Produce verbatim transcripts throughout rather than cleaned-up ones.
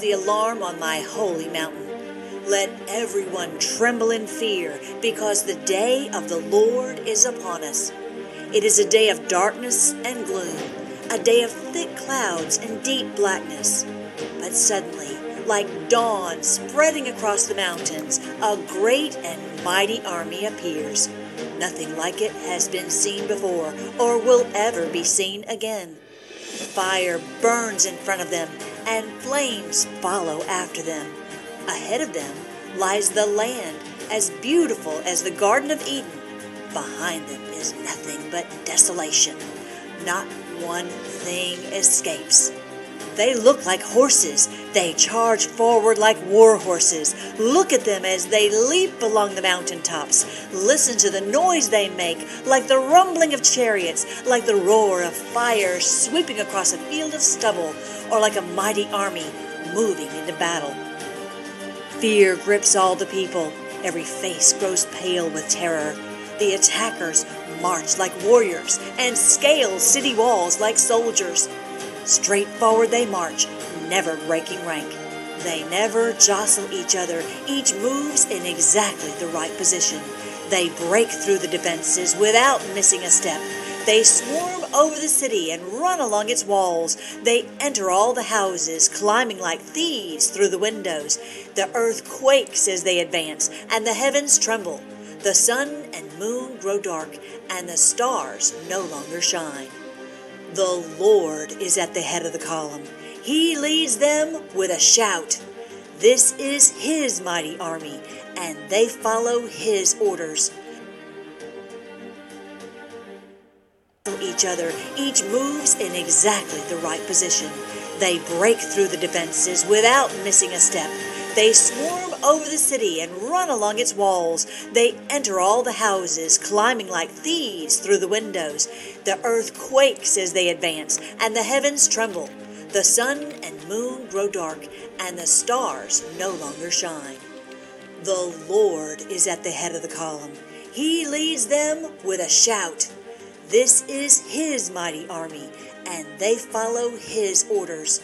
the alarm on my holy mountain. Let everyone tremble in fear, because the day of the Lord is upon us. It is a day of darkness and gloom, a day of thick clouds and deep blackness. But suddenly, like dawn spreading across the mountains, a great and mighty army appears. Nothing like it has been seen before, or will ever be seen again. Fire burns in front of them, and flames follow after them. Ahead of them lies the land, as beautiful as the Garden of Eden. Behind them is nothing but desolation. Not one thing escapes. They look like horses. They charge forward like war horses. Look at them as they leap along the mountaintops. Listen to the noise they make, like the rumbling of chariots, like the roar of fire sweeping across a field of stubble, or like a mighty army moving into battle. Fear grips all the people. Every face grows pale with terror. The attackers march like warriors and scale city walls like soldiers. Straight forward they march, never breaking rank. They never jostle each other. Each moves in exactly the right position. They break through the defenses without missing a step. They swarm over the city and run along its walls. They enter all the houses, climbing like thieves through the windows. The earth quakes as they advance, and the heavens tremble. The sun and moon grow dark, and the stars no longer shine. The Lord is at the head of the column. He leads them with a shout. This is His mighty army, and they follow His orders. Each other, each moves in exactly the right position. They break through the defenses without missing a step. They swarm over the city and run along its walls. They enter all the houses, climbing like thieves through the windows. The earth quakes as they advance, and the heavens tremble. The sun and moon grow dark, and the stars no longer shine. The Lord is at the head of the column. He leads them with a shout. This is His mighty army, and they follow His orders.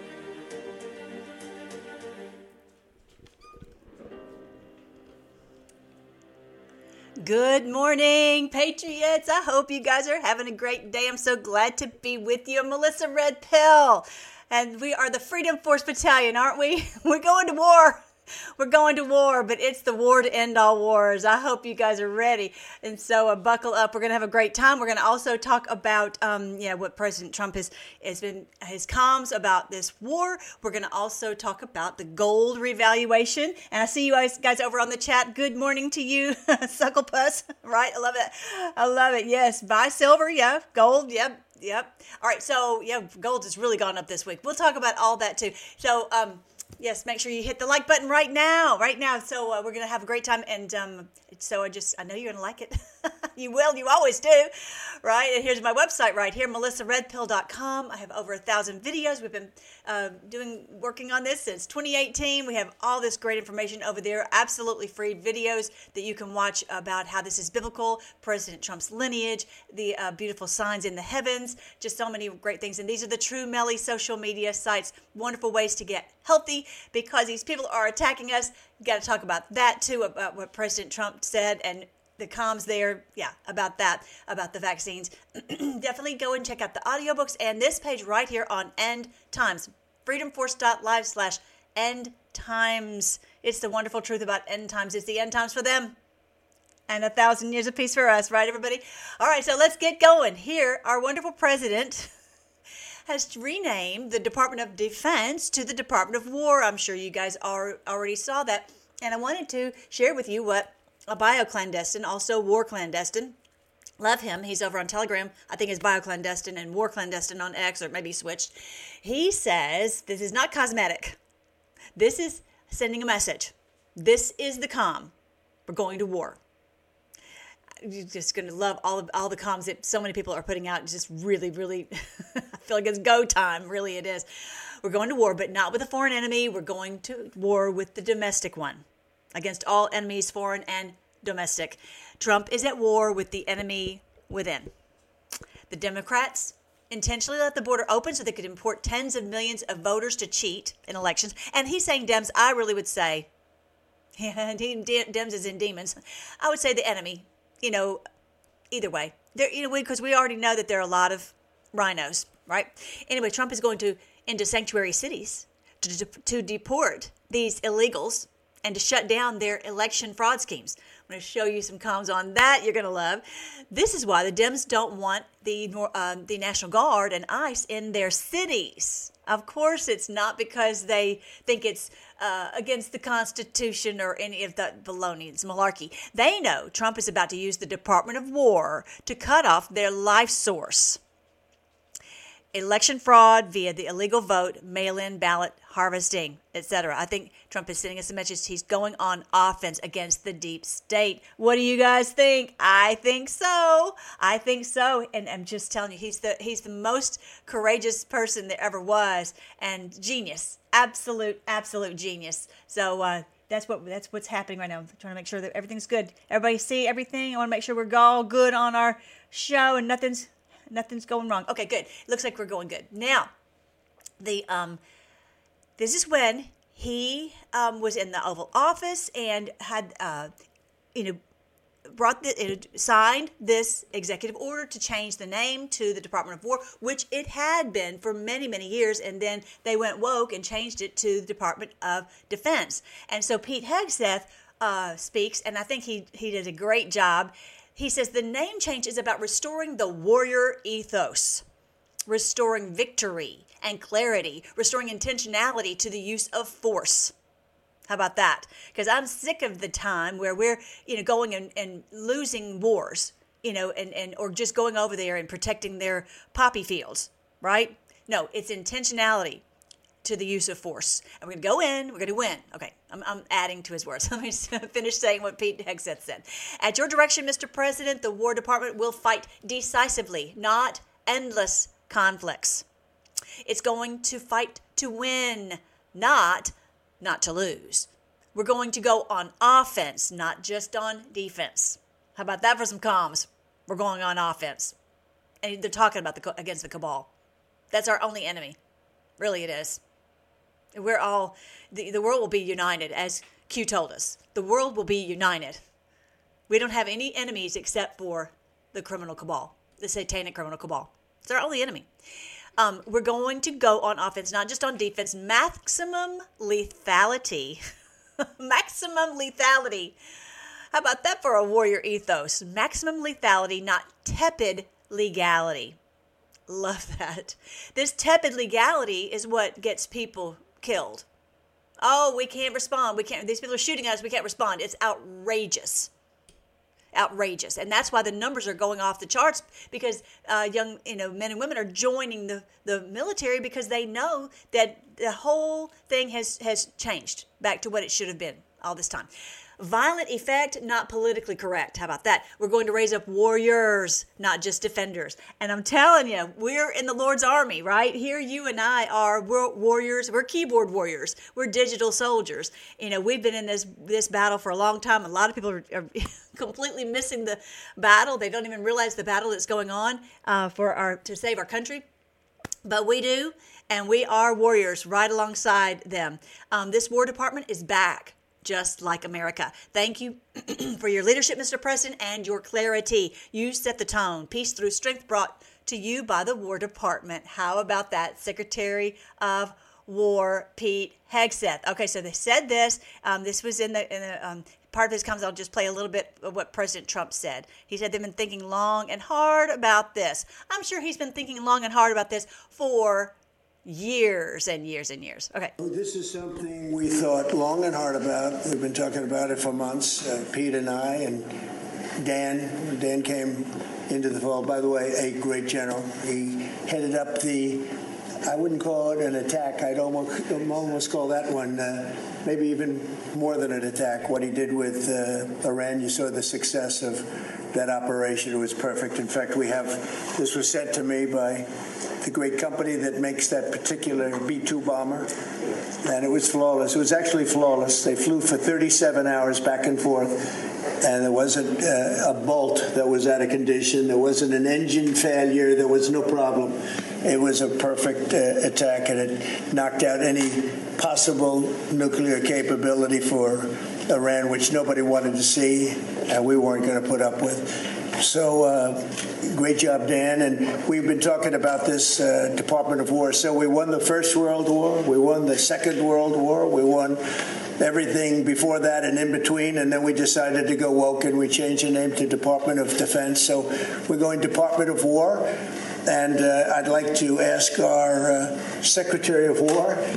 Good morning, Patriots. I hope you guys are having a great day. I'm so glad to be with you. I'm Melissa Red Pill, and we are the Freedom Force Battalion, aren't we? We're going to war. We're going to war, but it's the war to end all wars. I hope you guys are ready. And so uh, buckle up. We're going to have a great time. We're going to also talk about um, yeah, what President Trump has, has been, his comms about this war. We're going to also talk about the gold revaluation. And I see you guys, guys over on the chat. Good morning to you, Sucklepuss. Right? I love it. I love it. Yes. Buy silver. Yeah. Gold. Yep. Yep. All right. So, yeah, gold has really gone up this week. We'll talk about all that too. So, um, yes, make sure you hit the like button right now, right now. So uh, we're going to have a great time. And um, so I just, I know you're going to like it. You will. You always do. Right. And here's my website right here, melissa red pill dot com. I have over a thousand videos. We've been uh, doing, working on this since twenty eighteen. We have all this great information over there. Absolutely free videos that you can watch about how this is biblical, President Trump's lineage, the uh, beautiful signs in the heavens, just so many great things. And these are the True Melly social media sites. Wonderful ways to get healthy because these people are attacking us. Got to talk about that too, about what President Trump said and the comms there, yeah, about that, about the vaccines. Definitely go and check out the audiobooks and this page right here on End Times, freedomforce.live slash End Times. It's the wonderful truth about end times. It's the end times for them and a thousand years of peace for us, right, everybody? All right, so let's get going. Here, our wonderful president has renamed the Department of Defense to the Department of War. I'm sure you guys are, already saw that. And I wanted to share with you what a bio-clandestine, also war clandestine. Love him. He's over on Telegram. I think it's bio-clandestine and war clandestine on X, or maybe switched. He says this is not cosmetic. This is sending a message. This is the comm. We're going to war. You're just going to love all of all the comms that so many people are putting out. It's just really, really, I feel like it's go time. Really, it is. We're going to war, but not with a foreign enemy. We're going to war with the domestic one. Against all enemies, foreign and domestic. Trump is at war with the enemy within. The Democrats, intentionally left the border open so they could import tens of millions of voters to cheat in elections. And he's saying Dems, I really would say, yeah, Dems is in demons. I would say the enemy, you know, either way. There, you know, because we, we already know that there are a lot of rhinos, right? Anyway, Trump is going to into sanctuary cities to, to, to deport these illegals and to shut down their election fraud schemes. I'm going to show you some comms on that you're going to love. This is why the Dems don't want the uh, the National Guard and ICE in their cities. Of course, it's not because they think it's uh, against the Constitution or any of that baloney. It's malarkey. They know Trump is about to use the Department of War to cut off their life source. Election fraud via the illegal vote, mail-in ballot harvesting, et cetera. I think Trump is sending us a message. He's going on offense against the deep state. What do you guys think? I think so. I think so. And I'm just telling you, he's the he's the most courageous person there ever was, and genius, absolute, absolute genius. So uh, that's what that's what's happening right now. I'm trying to make sure that everything's good. Everybody see everything. I want to make sure we're all good on our show and nothing's. Nothing's going wrong. Okay, good. Looks like we're going good. Now, the um, this is when he um, was in the Oval Office and had, uh, you know, brought the, it, signed this executive order to change the name to the Department of War, which it had been for many, many years, and then they went woke and changed it to the Department of Defense. And so Pete Hegseth uh, speaks, and I think he he did a great job. He says the name change is about restoring the warrior ethos, restoring victory and clarity, restoring intentionality to the use of force. How about that? Because I'm sick of the time where we're, you know, going and, and losing wars, you know, and, and or just going over there and protecting their poppy fields, right? No, it's intentionality to the use of force. And we're going to go in, we're going to win. Okay, I'm, I'm adding to his words. Let me just finish saying what Pete Hegseth said. At your direction, Mister President, the War Department will fight decisively, not endless conflicts. It's going to fight to win, not not to lose. We're going to go on offense, not just on defense. How about that for some comms? We're going on offense. And they're talking about the against the cabal. That's our only enemy. Really it is. We're all, the, the world will be united, as Q told us. The world will be united. We don't have any enemies except for the criminal cabal, the satanic criminal cabal. It's our only enemy. Um, we're going to go on offense, not just on defense. Maximum lethality. Maximum lethality. How about that for a warrior ethos? Maximum lethality, not tepid legality. Love that. This tepid legality is what gets people killed. Oh, we can't respond. We can't. These people are shooting at us. We can't respond. It's outrageous. Outrageous. And that's why the numbers are going off the charts, because uh, young, you know, men and women are joining the, the military because they know that the whole thing has, has changed back to what it should have been all this time. Violent effect, not politically correct. How about that? We're going to raise up warriors, not just defenders. And I'm telling you, we're in the Lord's army, right? Here you and I are warriors. We're keyboard warriors. We're digital soldiers. You know, we've been in this this battle for a long time. A lot of people are, are completely missing the battle. They don't even realize the battle that's going on uh, for our to save our country. But we do, and we are warriors right alongside them. Um, this War Department is back, just like America. Thank you for your leadership, Mister President, and your clarity. You set the tone. Peace through strength brought to you by the War Department. How about that, Secretary of War Pete Hegseth? Okay, so they said this. Um, this was in the, in the um, part of his comments. I'll just play a little bit of what President Trump said. He said they've been thinking long and hard about this. I'm sure he's been thinking long and hard about this for years and years and years. Okay. This is something we thought long and hard about. We've been talking about it for months, uh, Pete and I, and Dan. Dan came into the fold. By the way, a great general. He headed up the, I wouldn't call it an attack. I'd almost, almost call that one uh, maybe even more than an attack. What he did with uh, Iran, you saw the success of that operation. It was perfect. In fact, we have, this was sent to me by the great company that makes that particular B two bomber, and it was flawless. It was actually flawless. They flew for thirty-seven hours back and forth. and there wasn't uh, a bolt that was out of condition. There wasn't an engine failure. There was no problem. It was a perfect uh, attack, and it knocked out any possible nuclear capability for Iran, which nobody wanted to see, and we weren't going to put up with. So uh, great job, Dan. And we've been talking about this uh, Department of War. So we won the First World War. We won the Second World War. We won everything before that and in between. And then we decided to go woke, and we changed the name to Department of Defense. So we're going Department of War. And uh, I'd like to ask our uh, Secretary of War uh,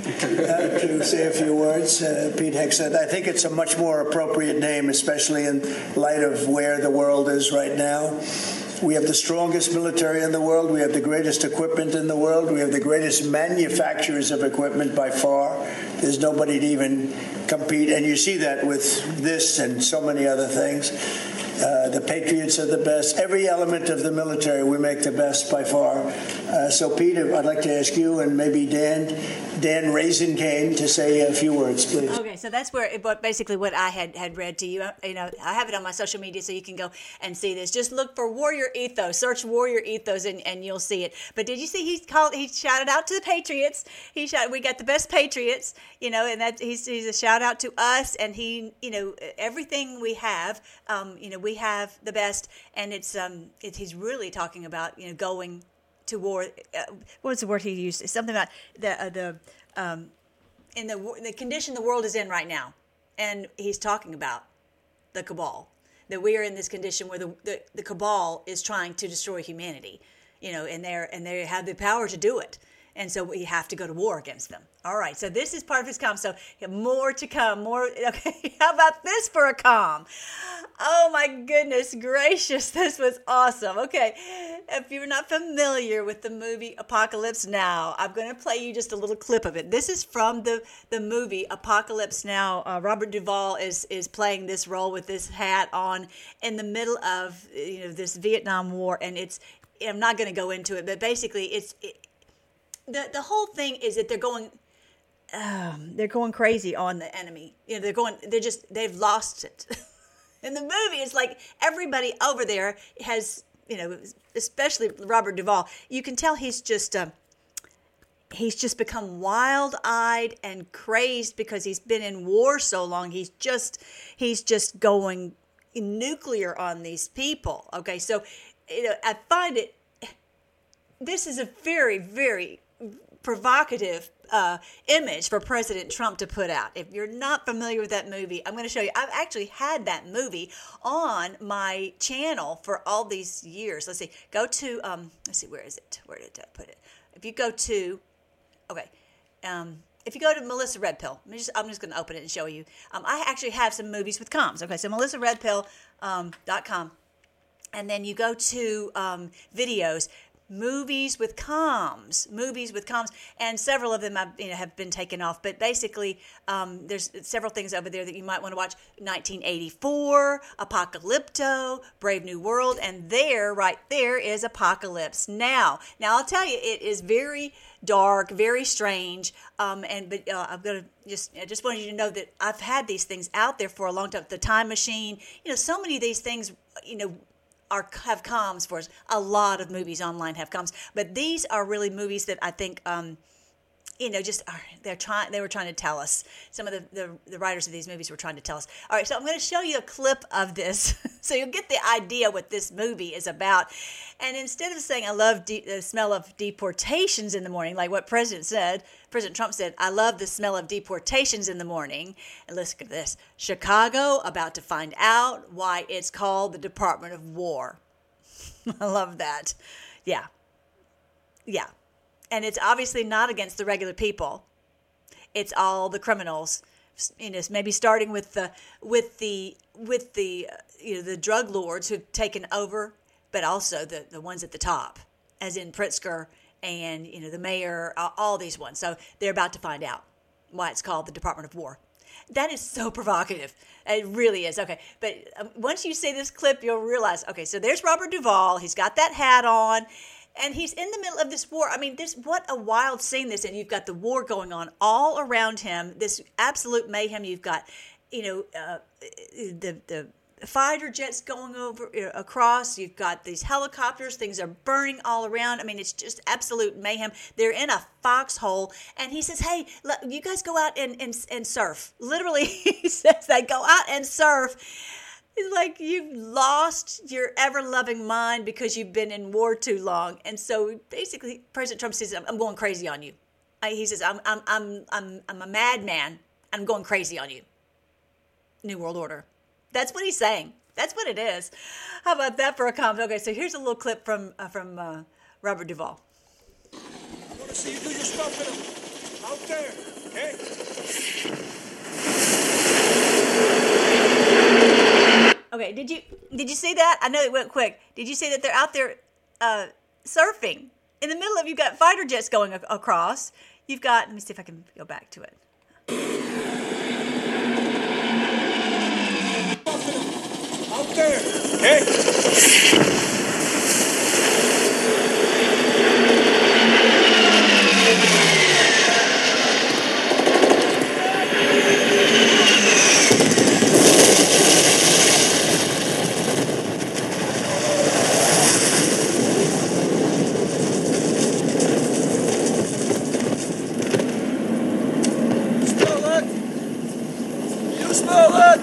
to say a few words. Uh, Pete Hegseth. I think it's a much more appropriate name, especially in light of where the world is right now. We have the strongest military in the world. We have the greatest equipment in the world. We have the greatest manufacturers of equipment by far. There's nobody to even compete. And you see that with this and so many other things. Uh, the Patriots are the best. Every element of the military, we make the best by far. Uh, so, Pete, I'd like to ask you and maybe Dan, Dan Raisin Kane, to say a few words, please. Okay, so that's where, but basically what I had, had read to you. You know, I have it on my social media, so you can go and see this. Just look for Warrior Ethos. Search Warrior Ethos, and, and you'll see it. But did you see he called? He shouted out to the Patriots. He shouted, "We got the best Patriots." You know, and that he's, he's a shout out to us. And he, you know, everything we have, um, you know, we have the best. And it's um, it, he's really talking about, you know, going to war. Uh, what was the word he used? It's something about the uh, the um, in the the condition the world is in right now, and he's talking about the cabal. That we are in this condition where the, the the cabal is trying to destroy humanity, you know, and they're and they have the power to do it, and so we have to go to war against them. All right, so this is part of his calm. So more to come. More. Okay, how about this for a calm? Oh my goodness gracious, this was awesome. Okay, if you're not familiar with the movie Apocalypse Now, I'm going to play you just a little clip of it. This is from the, the movie Apocalypse Now. Uh, Robert Duvall is is playing this role with this hat on in the middle of, you know, this Vietnam War, and it's. I'm not going to go into it, but basically, it's it, the the whole thing is that they're going. Um, they're going crazy on the enemy. You know, they're going. They're just. They've lost it. In the movie, it's like everybody over there has, you know, especially Robert Duvall. You can tell he's just, um, he's just become wild-eyed and crazed because he's been in war so long. He's just, he's just going nuclear on these people. Okay, so, you know, I find it. This is a very, very provocative uh, image for President Trump to put out. If you're not familiar with that movie, I'm going to show you. I've actually had that movie on my channel for all these years. Let's see. Go to, um, let's see, where is it? Where did I put it? If you go to, okay, um, if you go to Melissa Red Pill, I'm just, I'm just going to open it and show you. Um, I actually have some movies with comms. Okay, so melissa red pill dot com. Um, and then you go to um, videos. Movies with comms, movies with comms, and several of them have, you know, have been taken off. But basically, um, there's several things over there that you might want to watch. nineteen eighty-four, Apocalypto, Brave New World, and there, right there, is Apocalypse Now. Now, I'll tell you, it is very dark, very strange, um, and but uh, I'm gonna just I just wanted you to know that I've had these things out there for a long time. The Time Machine, you know, so many of these things, you know. Are, have comms for us. A lot of movies online have comms, but these are really movies that I think, um, you know, just are, they're trying. They were trying to tell us. Some of the, the the writers of these movies were trying to tell us. All right, so I'm going to show you a clip of this, so you'll get the idea what this movie is about. And instead of saying I love de- the smell of deportations in the morning, like what President said, President Trump said, I love the smell of deportations in the morning. And listen to this. Chicago about to find out why it's called the Department of War. I love that. Yeah. Yeah. And it's obviously not against the regular people. It's all the criminals. You know, maybe starting with the with the with the uh, you know the drug lords who've taken over, but also the, the ones at the top, as in Pritzker and, you know, the mayor, all these ones. So they're about to find out why it's called the Department of War. That is so provocative. It really is. Okay, but um, once you see this clip, you'll realize, okay, so there's Robert Duvall. He's got that hat on, and he's in the middle of this war. I mean, this what a wild scene this, and you've got the war going on all around him, this absolute mayhem. You've got, you know, uh, the the fighter jets going over you know, across. You've got these helicopters. Things are burning all around. I mean, it's just absolute mayhem. They're in a foxhole, and he says, "Hey, let, you guys go out and, and and surf." Literally, he says they go out and surf. It's like you've lost your ever-loving mind because you've been in war too long. And so basically, President Trump says, "I'm going crazy on you." He says, "I'm I'm I'm I'm I'm a madman. I'm going crazy on you." New World Order. That's what he's saying. That's what it is. How about that for a comment? Okay, so here's a little clip from uh, from uh, Robert Duvall. I want to see you do your stuff in them. Out there, okay? Okay, did you did you see that? I know it went quick. Did you see that they're out there uh, surfing? In the middle of, you've got fighter jets going ac- across. You've got, let me see if I can go back to it. Out there, okay? Smell that? You smell that?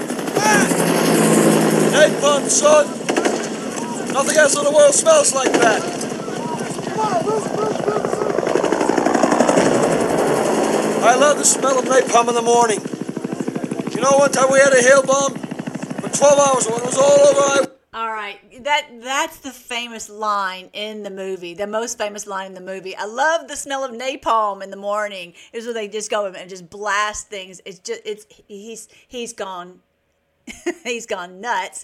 Napalm, son. Nothing else in the world smells like that. I love the smell of napalm in the morning. You know, one time we had a hail bomb for twelve hours when it was all over. I All right, that that's the famous line in the movie, the most famous line in the movie. I love the smell of napalm in the morning. Is where they just go and just blast things. It's just it's he's he's gone he's gone nuts.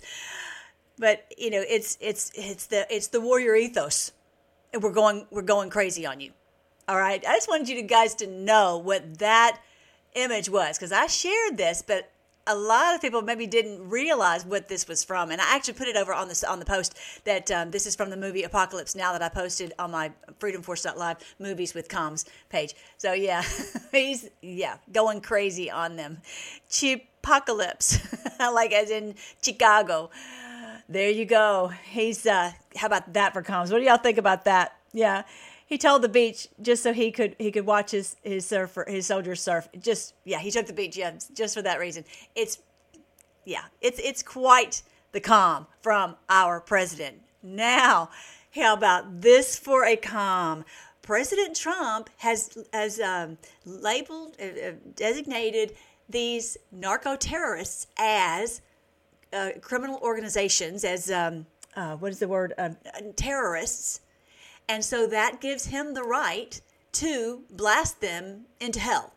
But you know, it's it's it's the it's the warrior ethos. And we're going we're going crazy on you. All right, I just wanted you guys to know what that image was, because I shared this, but a lot of people maybe didn't realize what this was from. And I actually put it over on the on the post that um, this is from the movie Apocalypse Now that I posted on my freedom force dot live movies with comms page. So yeah, he's yeah going crazy on them. Chipocalypse, like as in Chicago. There you go. He's uh, how about that for comms? What do y'all think about that? Yeah. He told the beach just so he could he could watch his his surfer his soldiers surf. Just yeah, he took the beach yeah, just for that reason. It's yeah, it's it's quite the calm from our president. Now, how about this for a calm? President Trump has has um, labeled uh, designated these narco terrorists as uh, criminal organizations as um, uh, what is the word um, terrorists. And so that gives him the right to blast them into hell.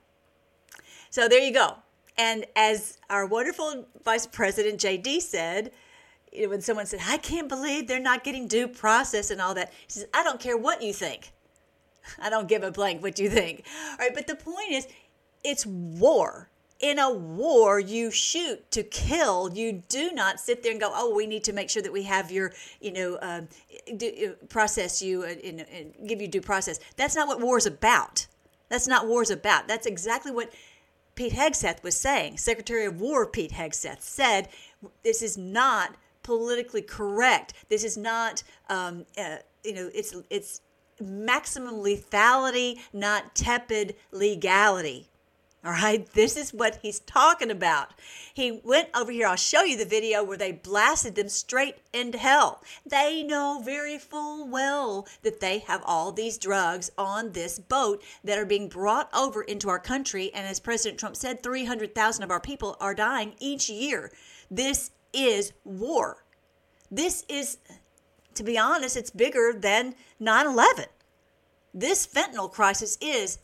So there you go. And as our wonderful Vice President J D said, you know, when someone said, "I can't believe they're not getting due process and all that," he says, "I don't care what you think. I don't give a blank what you think." All right, but the point is, it's war. In a war, you shoot to kill. You do not sit there and go, "Oh, we need to make sure that we have your, you know, um, do, process you and, and give you due process." That's not what war is about. That's not war is about. That's exactly what Pete Hegseth was saying. Secretary of War Pete Hegseth said, "This is not politically correct. This is not, um, uh, you know, it's it's maximum lethality, not tepid legality." All right, this is what he's talking about. He went over here. I'll show you the video where they blasted them straight into hell. They know very full well that they have all these drugs on this boat that are being brought over into our country. And as President Trump said, three hundred thousand of our people are dying each year. This is war. This is, to be honest, it's bigger than nine eleven. This fentanyl crisis is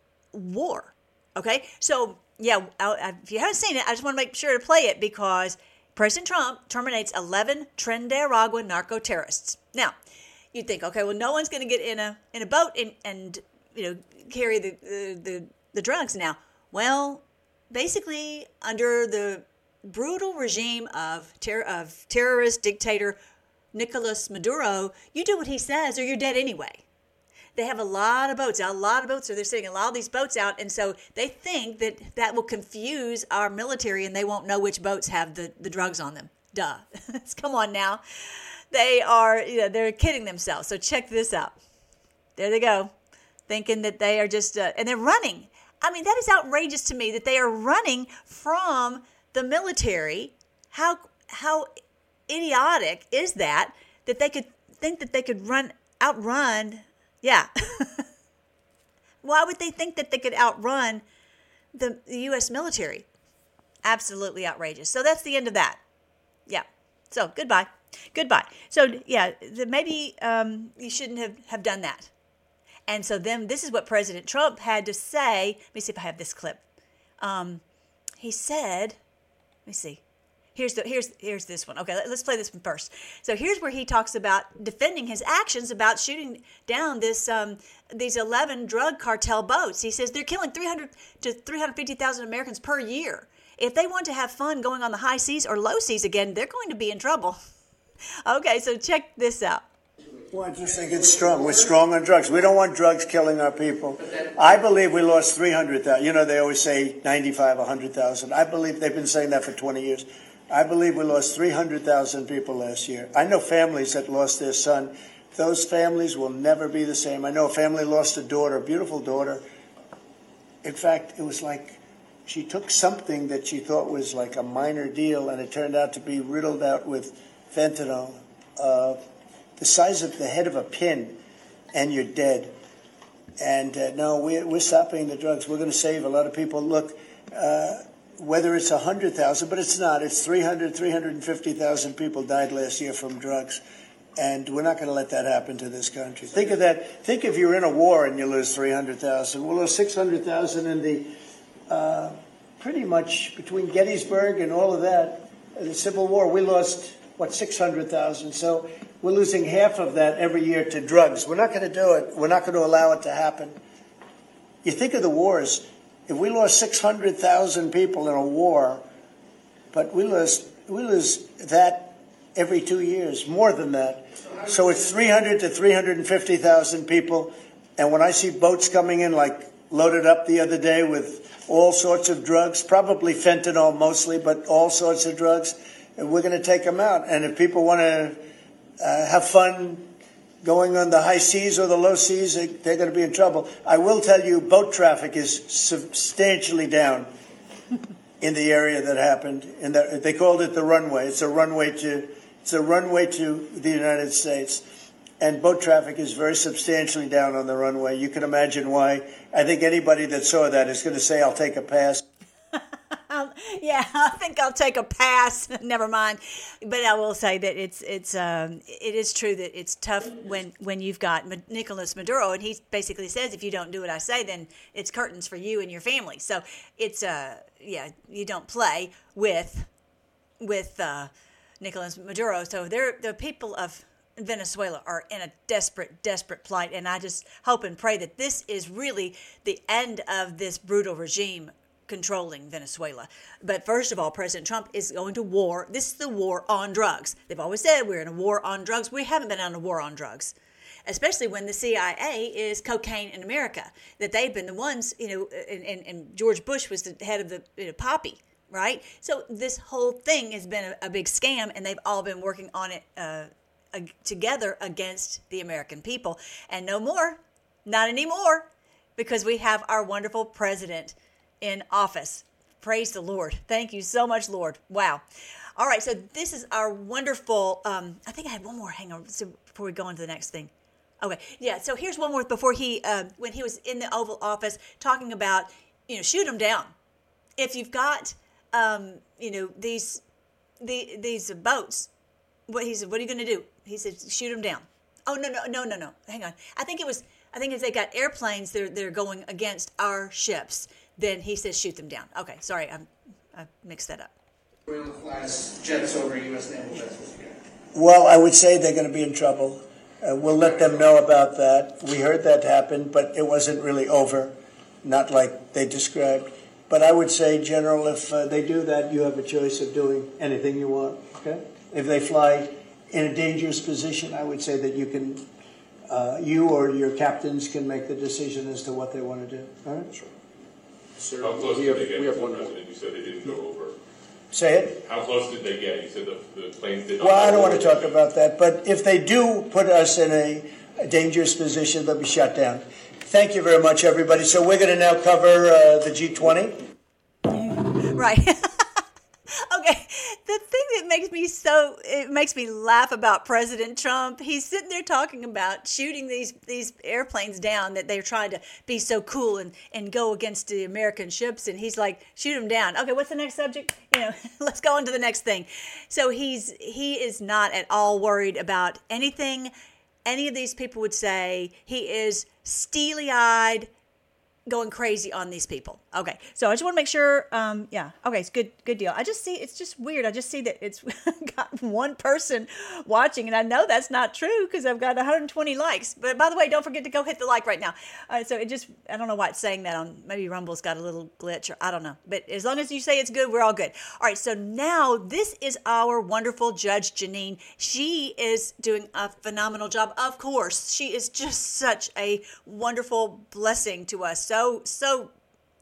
war. Okay, so yeah, I, if you haven't seen it, I just want to make sure to play it because President Trump terminates eleven Trinidad narco terrorists. Now, you'd think, okay, well, no one's going to get in a in a boat and and you know carry the the, the the drugs. Now, well, basically under the brutal regime of ter- of terrorist dictator Nicolas Maduro, you do what he says or you're dead anyway. They have a lot of boats out, a lot of boats. So they're sending a lot of these boats out. And so they think that that will confuse our military and they won't know which boats have the, the drugs on them. Duh. Come on now. They are, you know, they're kidding themselves. So check this out. There they go, thinking that they are just, uh, and they're running. I mean, that is outrageous to me that they are running from the military. How how idiotic is that, that they could think that they could run, outrun, yeah. Why would they think that they could outrun the, the U S military? Absolutely outrageous. So that's the end of that. Yeah. So goodbye. Goodbye. So yeah, the, maybe um, you shouldn't have, have done that. And so then this is what President Trump had to say. Let me see if I have this clip. Um, he said, let me see. Here's the here's here's this one. Okay, let's play this one first. So here's where he talks about defending his actions about shooting down this um, these eleven drug cartel boats. He says they're killing three hundred to three hundred fifty thousand Americans per year. If they want to have fun going on the high seas or low seas again, they're going to be in trouble. Okay, so check this out. Well, I just think it's strong. We're strong on drugs. We don't want drugs killing our people. I believe we lost three hundred thousand. You know, they always say ninety-five, one hundred thousand. I believe they've been saying that for twenty years. I believe we lost three hundred thousand people last year. I know families that lost their son. Those families will never be the same. I know a family lost a daughter, a beautiful daughter. In fact, it was like she took something that she thought was like a minor deal, and it turned out to be riddled out with fentanyl, uh, the size of the head of a pin, and you're dead. And uh, no, we're, we're stopping the drugs. We're going to save a lot of people. Look, uh, whether it's one hundred thousand, but it's not. It's three hundred, three hundred fifty thousand people died last year from drugs. And we're not going to let that happen to this country. Think of that. Think if you're in a war and you lose three hundred thousand. We'll lose six hundred thousand in the, uh, pretty much between Gettysburg and all of that, the Civil War, we lost, what, six hundred thousand. So we're losing half of that every year to drugs. We're not going to do it. We're not going to allow it to happen. You think of the wars. If we lost six hundred thousand people in a war, but we lose, we lose that every two years, more than that. So it's three hundred to three hundred fifty thousand people. And when I see boats coming in, like loaded up the other day with all sorts of drugs, probably fentanyl mostly, but all sorts of drugs, and we're going to take them out. And if people want to uh, have fun going on the high seas or the low seas, they're going to be in trouble. I will tell you, boat traffic is substantially down in the area that happened. And the, they called it the runway. It's a runway to it's a runway to the United States, and boat traffic is very substantially down on the runway. You can imagine why. I think anybody that saw that is going to say, "I'll take a pass." Um, yeah, I think I'll take a pass. Never mind. But I will say that it's it's um, it is true that it's tough when, when you've got Nicolas Maduro, and he basically says if you don't do what I say, then it's curtains for you and your family. So it's uh yeah, you don't play with with uh, Nicolas Maduro. So they're the people of Venezuela are in a desperate, desperate plight, and I just hope and pray that this is really the end of this brutal regime controlling Venezuela. But first of all, President Trump is going to war. This is the war on drugs. They've always said we're in a war on drugs. We haven't been on a war on drugs, especially when the C I A is cocaine in America, that they've been the ones, you know, and, and, and George Bush was the head of the you know, poppy, right? So this whole thing has been a, a big scam, and they've all been working on it uh, uh, together against the American people. And no more, not anymore, because we have our wonderful president in office. Praise the Lord. Thank you so much, Lord. Wow. All right, so this is our wonderful, um, I think I had one more, hang on, so before we go on to the next thing. Okay, yeah, so here's one more before he, uh, when he was in the Oval Office talking about, you know, shoot them down. If you've got, um, you know, these the, these boats, what he said, what are you going to do? He said, shoot them down. Oh, no, no, no, no, no, hang on. I think it was, I think if they got airplanes, they're, they're going against our ships. Then he says shoot them down. Okay, sorry, I'm, I mixed that up. Class jets over U S naval vessels again. Well, I would say they're going to be in trouble. Uh, we'll let them know about that. We heard that happen, but it wasn't really over, not like they described. But I would say, General, if uh, they do that, you have a choice of doing anything you want, okay? If they fly in a dangerous position, I would say that you can, uh, you or your captains can make the decision as to what they want to do, all right? Sure. Sir, How close we, have, we have one more. You said they didn't go over. Say it? How close did they get? You said the, the planes did not... Well, I don't want to talk about that, but if they do put us in a, a dangerous position, they'll be shut down. Thank you very much, everybody. So we're going to now cover uh, the G twenty. Right. Okay, the thing that makes me so, it makes me laugh about President Trump, he's sitting there talking about shooting these, these airplanes down that they're trying to be so cool and, and go against the American ships, and he's like, shoot them down. Okay, what's the next subject? You know, let's go on to the next thing. So he's he is not at all worried about anything any of these people would say. He is steely-eyed, going crazy on these people. Okay, so I just want to make sure, um, yeah, okay, it's good, good deal. I just see, it's just weird. I just see that it's got one person watching, and I know that's not true because I've got one hundred twenty likes. But by the way, don't forget to go hit the like right now. Uh, so it just, I don't know why it's saying that on, maybe Rumble's got a little glitch, or I don't know. But as long as you say it's good, we're all good. All right, so now this is our wonderful Judge Jeanine. She is doing a phenomenal job. Of course, she is just such a wonderful blessing to us. So, so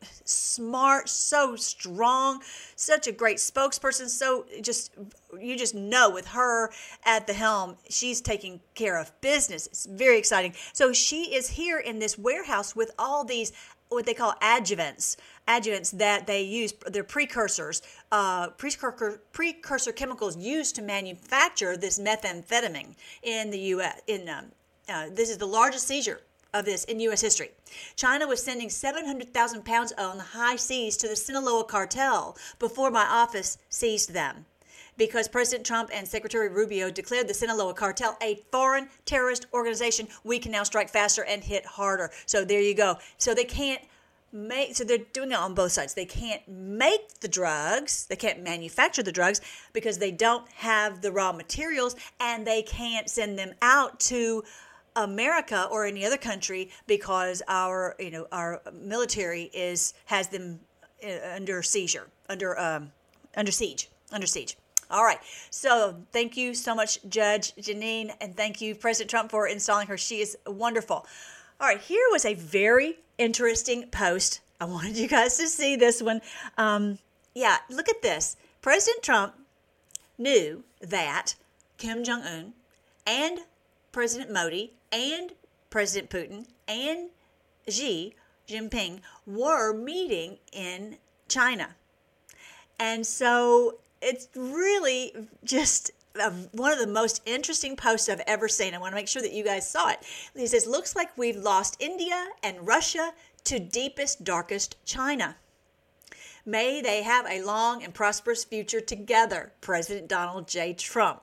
smart, so strong, such a great spokesperson. So just, you just know with her at the helm, she's taking care of business. It's very exciting. So she is here in this warehouse with all these, what they call adjuvants, adjuvants that they use, they're precursors, uh, precursor, precursor chemicals used to manufacture this methamphetamine in the U S. In um, uh, this is the largest seizure of this in U S history. China was sending seven hundred thousand pounds on the high seas to the Sinaloa cartel before my office seized them, because President Trump and Secretary Rubio declared the Sinaloa cartel a foreign terrorist organization. We can now strike faster and hit harder. So there you go. So they can't make, so they're doing it on both sides. They can't make the drugs, they can't manufacture the drugs because they don't have the raw materials, and they can't send them out to America or any other country because our, you know, our military is has them under seizure, under um, under siege, under siege. All right. So thank you so much, Judge Jeanine, and thank you, President Trump, for installing her. She is wonderful. All right. Here was a very interesting post. I wanted you guys to see this one. Um, yeah. Look at this. President Trump knew that Kim Jong-un and President Modi and President Putin and Xi Jinping were meeting in China. And so it's really just a, one of the most interesting posts I've ever seen. I want to make sure that you guys saw it. He says, looks like we've lost India and Russia to deepest, darkest China. May they have a long and prosperous future together, President Donald J. Trump.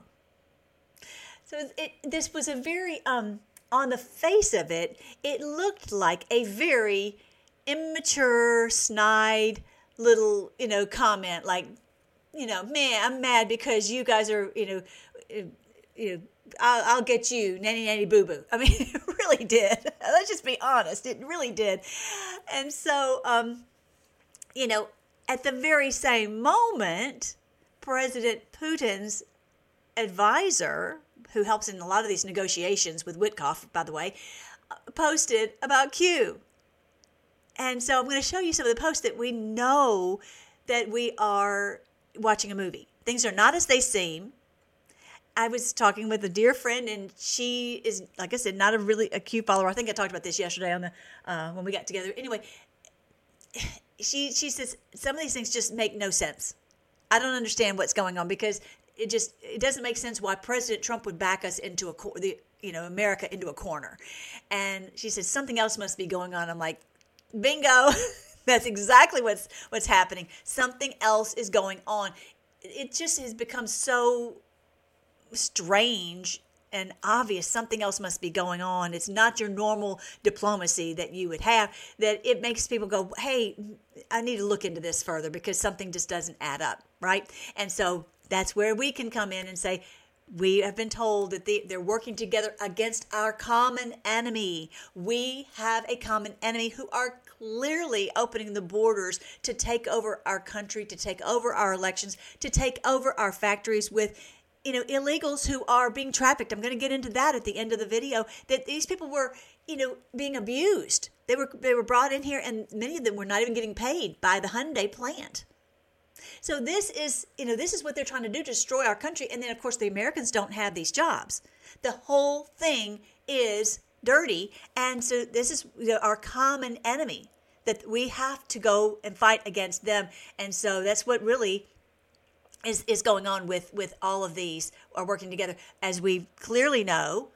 So it, this was a very, um, on the face of it, it looked like a very immature, snide little, you know, comment like, you know, man, I'm mad because you guys are, you know, you know, I'll, I'll get you, nanny, nanny, boo, boo. I mean, it really did. Let's just be honest. It really did. And so, um, you know, at the very same moment, President Putin's advisor, who helps in a lot of these negotiations with Witkoff, by the way, posted about Q. And so I'm going to show you some of the posts that we know that we are watching a movie. Things are not as they seem. I was talking with a dear friend, and she is, like I said, not a really a Q follower. I think I talked about this yesterday on the uh, when we got together. Anyway, she she says some of these things just make no sense. I don't understand what's going on because it just it doesn't make sense why President Trump would back us into a cor- the you know America into a corner. And she says something else must be going on. I'm like, bingo. That's exactly what's what's happening. Something else is going on. It just has become so strange and obvious. Something else must be going on. It's not your normal diplomacy that you would have, that it makes people go, hey, I need to look into this further because something just doesn't add up, right? And so that's where we can come in and say, we have been told that they, they're working together against our common enemy. We have a common enemy who are clearly opening the borders to take over our country, to take over our elections, to take over our factories with, you know, illegals who are being trafficked. I'm going to get into that at the end of the video, that these people were, you know, being abused. They were they were brought in here, and many of them were not even getting paid by the Hyundai plant. So this is, you know, this is what they're trying to do, destroy our country. And then, of course, the Americans don't have these jobs. The whole thing is dirty. And so this is, you know, our common enemy that we have to go and fight against them. And so that's what really is, is going on with, with all of these are working together. As we clearly know,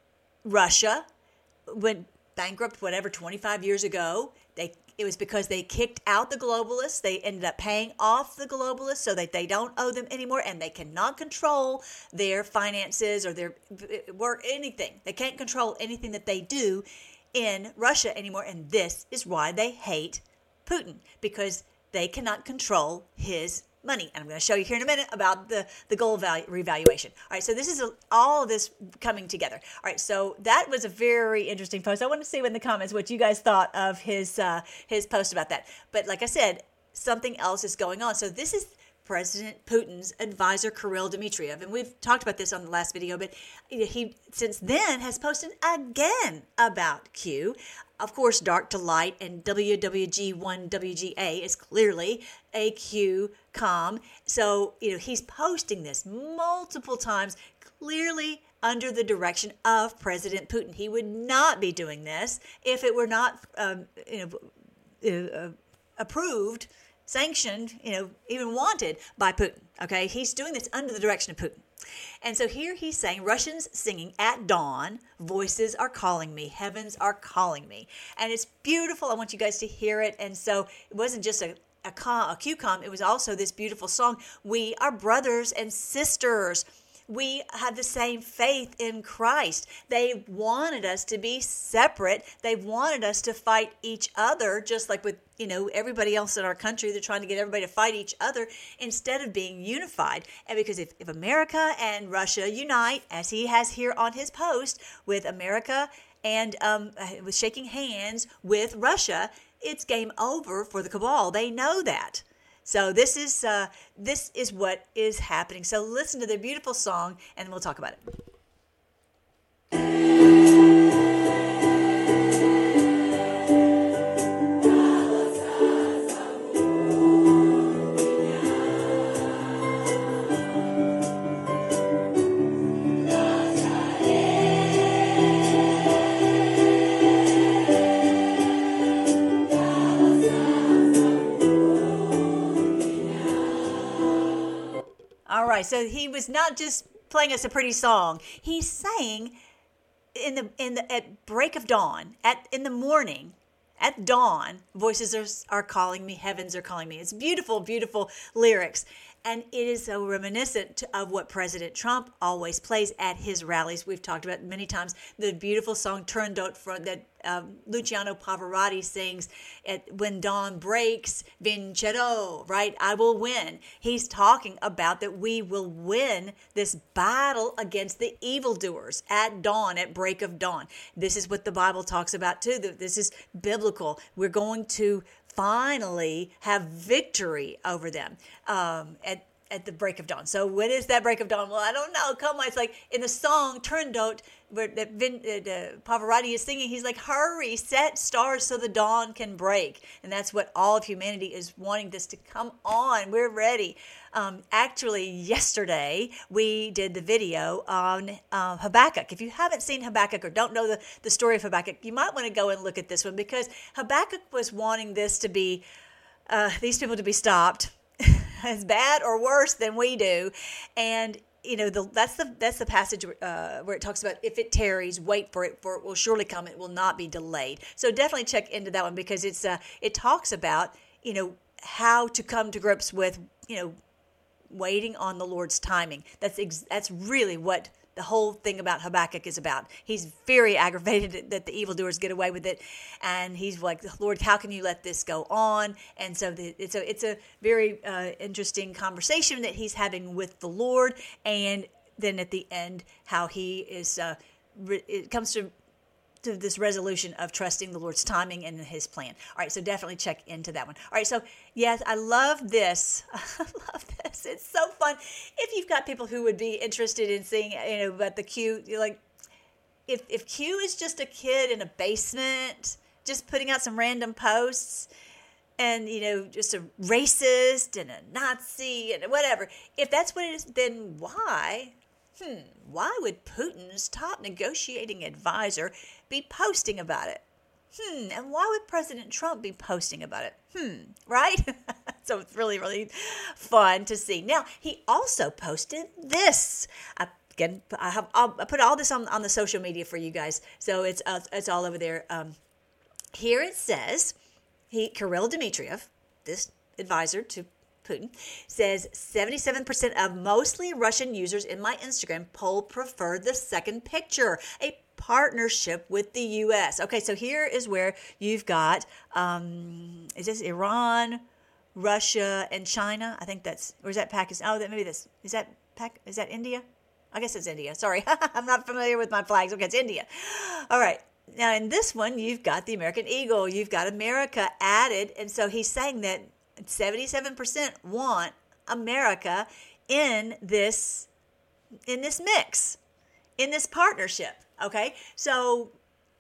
Russia went bankrupt, whatever, twenty-five years ago. They It was because they kicked out the globalists. They ended up paying off the globalists so that they don't owe them anymore, and they cannot control their finances or their work, anything. They can't control anything that they do in Russia anymore, and this is why they hate Putin, because they cannot control his money. And I'm going to show you here in a minute about the, the gold value revaluation. All right, so this is a, all of this coming together. All right, so that was a very interesting post. I want to see in the comments what you guys thought of his uh, his post about that. But like I said, something else is going on. So this is President Putin's advisor, Kirill Dmitriev. And we've talked about this on the last video, but he since then has posted again about Q. Of course, Dark to Light and W W G one W G A is clearly a Q com. So, you know, he's posting this multiple times, clearly under the direction of President Putin. He would not be doing this if it were not, um, you know, uh, approved, sanctioned, you know, even wanted by Putin. Okay, he's doing this under the direction of Putin. And so here he's saying, Russians singing at dawn, voices are calling me, heavens are calling me. And it's beautiful. I want you guys to hear it. And so it wasn't just a, a, com, a Q com, it was also this beautiful song. We are brothers and sisters. We have the same faith in Christ. They wanted us to be separate. They wanted us to fight each other, just like with, you know, everybody else in our country. They're trying to get everybody to fight each other instead of being unified. And because if, if America and Russia unite, as he has here on his post, with America and um, with shaking hands with Russia, it's game over for the cabal. They know that. So this is uh, this is what is happening. So listen to their beautiful song, and we'll talk about it. All right, so he was not just playing us a pretty song. He sang in the in the at break of dawn, at in the morning, at dawn. Voices are are calling me, heavens are calling me. It's beautiful, beautiful lyrics, and it is so reminiscent of what President Trump always plays at his rallies. We've talked about it many times. The beautiful song "Turandot" from that um, Luciano Pavarotti sings at "When Dawn Breaks, Vincerò," right? I will win. He's talking about that we will win this battle against the evildoers at dawn, at break of dawn. This is what the Bible talks about too. This is biblical. We're going to finally have victory over them um, at at the break of dawn. So when is that break of dawn? Well, I don't know. Come on. It's like in the song Turandot, where that Vin, uh, Pavarotti is singing, he's like, hurry, set stars so the dawn can break. And that's what all of humanity is wanting this to come on. We're ready. Um, actually, yesterday, we did the video on uh, Habakkuk. If you haven't seen Habakkuk or don't know the, the story of Habakkuk, you might want to go and look at this one, because Habakkuk was wanting this to be, uh, these people to be stopped as bad or worse than we do. And you know, the, that's the that's the passage uh, where it talks about, if it tarries, wait for it, for it will surely come. It will not be delayed. So definitely check into that one, because it's uh, it talks about, you know, how to come to grips with, you know, waiting on the Lord's timing. That's ex- that's really what the whole thing about Habakkuk is about. He's very aggravated that the evildoers get away with it, and he's like, Lord, how can you let this go on? And so the, it's a it's a very uh, interesting conversation that he's having with the Lord, and then at the end, how he is uh, re- it comes to to this resolution of trusting the Lord's timing and his plan. All right, so definitely check into that one. All right, so yes, I love this. I love this. It's so fun. If you've got people who would be interested in seeing, you know, about the Q, you're like, if if Q is just a kid in a basement, just putting out some random posts, and, you know, just a racist and a Nazi and whatever, if that's what it is, then why, hmm, why would Putin's top negotiating advisor be posting about it? Hmm, and why would President Trump be posting about it? Hmm, right? So it's really, really fun to see. Now, he also posted this. I, again, I have I'll, I put all this on, on the social media for you guys, so it's uh, it's all over there. Um, here it says, he Kirill Dmitriev, this advisor to Putin, says seventy-seven percent of mostly Russian users in my Instagram poll prefer the second picture, a partnership with the U S. Okay, so here is where you've got, um, is this Iran, Russia, and China? I think that's, or is that Pakistan? Oh, that maybe this, is that Pac, is that India? I guess it's India. Sorry, I'm not familiar with my flags. Okay, it's India. All right. Now, in this one, you've got the American eagle. You've got America added. And so he's saying that seventy-seven percent want America in this in this mix, in this partnership. Okay? So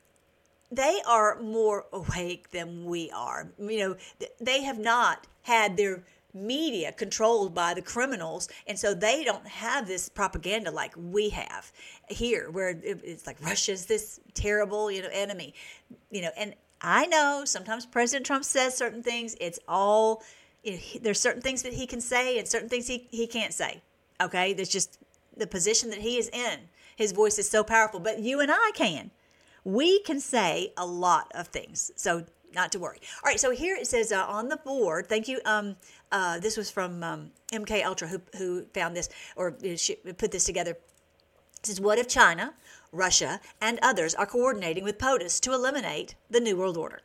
they are more awake than we are. You know, they have not had their media controlled by the criminals, and so they don't have this propaganda like we have here, where it's like Russia's this terrible, you know, enemy, you know. And I know sometimes President Trump says certain things. It's all, you know, there's certain things that he can say and certain things he, he can't say. Okay, there's just the position that he is in. His voice is so powerful, but you and I can. We can say a lot of things, so not to worry. All right, so here it says uh, on the board, thank you. Um, uh, this was from um, M K Ultra, who who found this or put this together. It says, what if China, Russia, and others are coordinating with POTUS to eliminate the New World Order?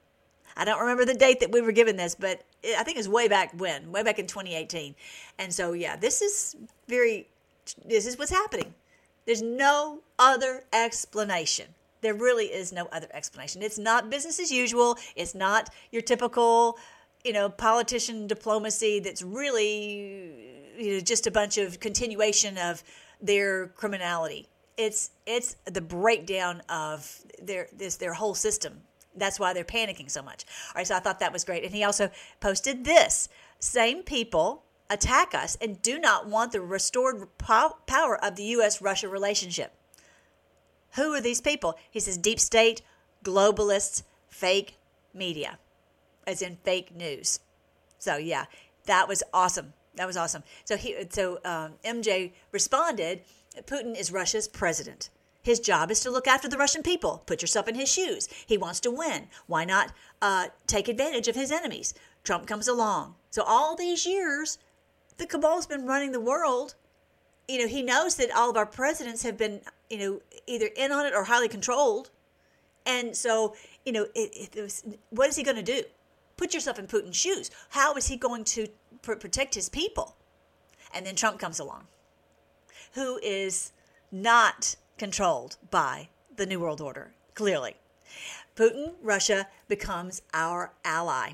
I don't remember the date that we were given this, but it, I think it was way back when, way back in twenty eighteen. And so, yeah, this is very, this is what's happening. There's no other explanation. There really is no other explanation. It's not business as usual. It's not your typical, you know, politician diplomacy that's really, you know, just a bunch of continuation of their criminality. It's it's the breakdown of their this their whole system. That's why they're panicking so much. All right, so I thought that was great. And he also posted this. Same people attack us and do not want the restored power of the U S Russia relationship. Who are these people? He says deep state, globalists, fake media, as in fake news. So yeah, that was awesome. That was awesome. So he, so um, M J responded, Putin is Russia's president. His job is to look after the Russian people. Put yourself in his shoes. He wants to win. Why not uh, take advantage of his enemies? Trump comes along. So all these years, the cabal's been running the world. You know, he knows that all of our presidents have been, you know, either in on it or highly controlled. And so, you know, it, it was, what is he going to do? Put yourself in Putin's shoes. How is he going to pr- protect his people? And then Trump comes along, who is not controlled by the New World Order, clearly. Putin, Russia, becomes our ally.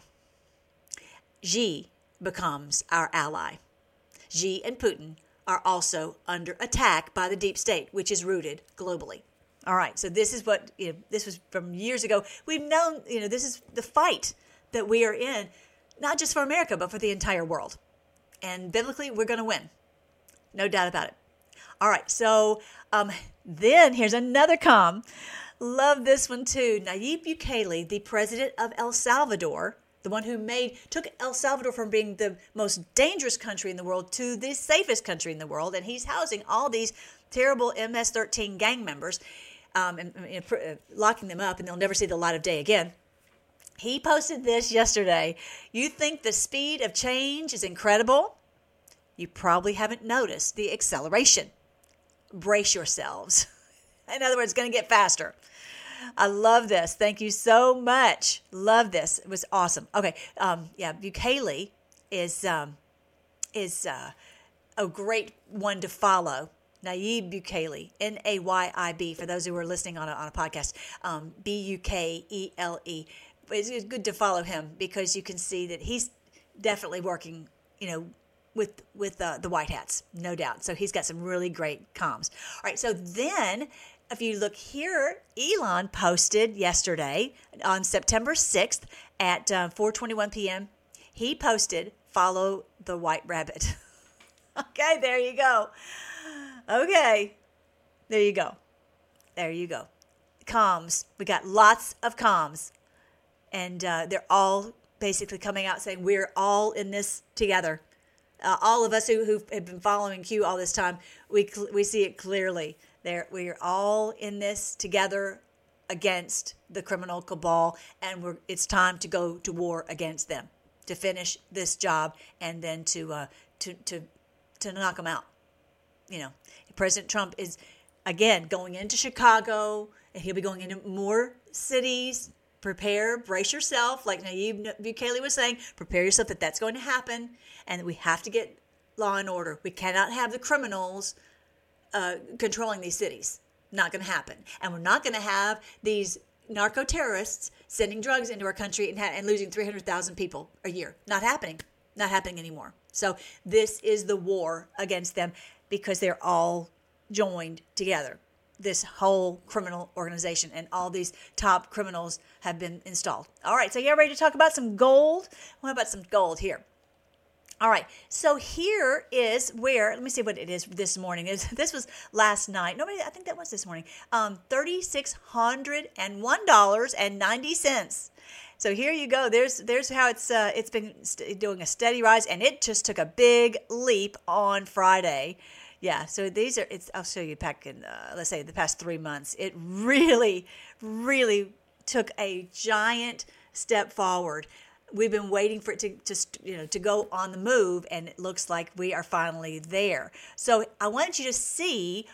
Xi becomes our ally. Xi and Putin are also under attack by the deep state, which is rooted globally. All right, so this is what, you know, this was from years ago. We've known, you know, this is the fight that we are in, not just for America, but for the entire world. And biblically, we're going to win. No doubt about it. All right, so um, then here's another com. Love this one too. Nayib Bukele, the president of El Salvador, the one who made took El Salvador from being the most dangerous country in the world to the safest country in the world, and he's housing all these terrible M S thirteen gang members, um, and, and uh, locking them up, and they'll never see the light of day again. He posted this yesterday. You think the speed of change is incredible? You probably haven't noticed the acceleration. Brace yourselves. In other words, it's going to get faster. I love this. Thank you so much. Love this. It was awesome. Okay. Um, yeah, Bukele is um, is uh, a great one to follow. Nayib Bukele, N A Y I B, for those who are listening on a, on a podcast, um, B U K E L E. It's good to follow him because you can see that he's definitely working, you know, with with uh, the White Hats, no doubt. So he's got some really great comms. All right, so then if you look here, Elon posted yesterday on September sixth at uh, four twenty-one p.m. He posted, "Follow the white rabbit." Okay, there you go. Okay, there you go. There you go. Comms. We got lots of comms. And uh, they're all basically coming out saying we're all in this together. Uh, all of us who who have been following Q all this time, we we see it clearly. There, we are all in this together against the criminal cabal, and we're it's time to go to war against them, to finish this job, and then to uh, to to to knock them out. You know, President Trump is again going into Chicago, and he'll be going into more cities. Prepare, brace yourself, like Nayib Bukele was saying, prepare yourself that that's going to happen, and we have to get law and order. We cannot have the criminals uh, controlling these cities. Not going to happen. And we're not going to have these narco-terrorists sending drugs into our country and, ha- and losing three hundred thousand people a year. Not happening. Not happening anymore. So this is the war against them because they're all joined together. This whole criminal organization and all these top criminals have been installed. All right, so you ready to talk about some gold? What about some gold here? All right, so here is where, let me see what it is this morning. This was last night. Nobody, I think that was this morning. Um, three thousand six hundred one dollars and ninety cents. So here you go. There's there's how it's uh, it's been st- doing a steady rise, and it just took a big leap on Friday. Yeah, so these are, it's, I'll show you back in, uh, let's say, the past three months. It really, really took a giant step forward. We've been waiting for it to, to, you know, to go on the move, and it looks like we are finally there. So I wanted you to see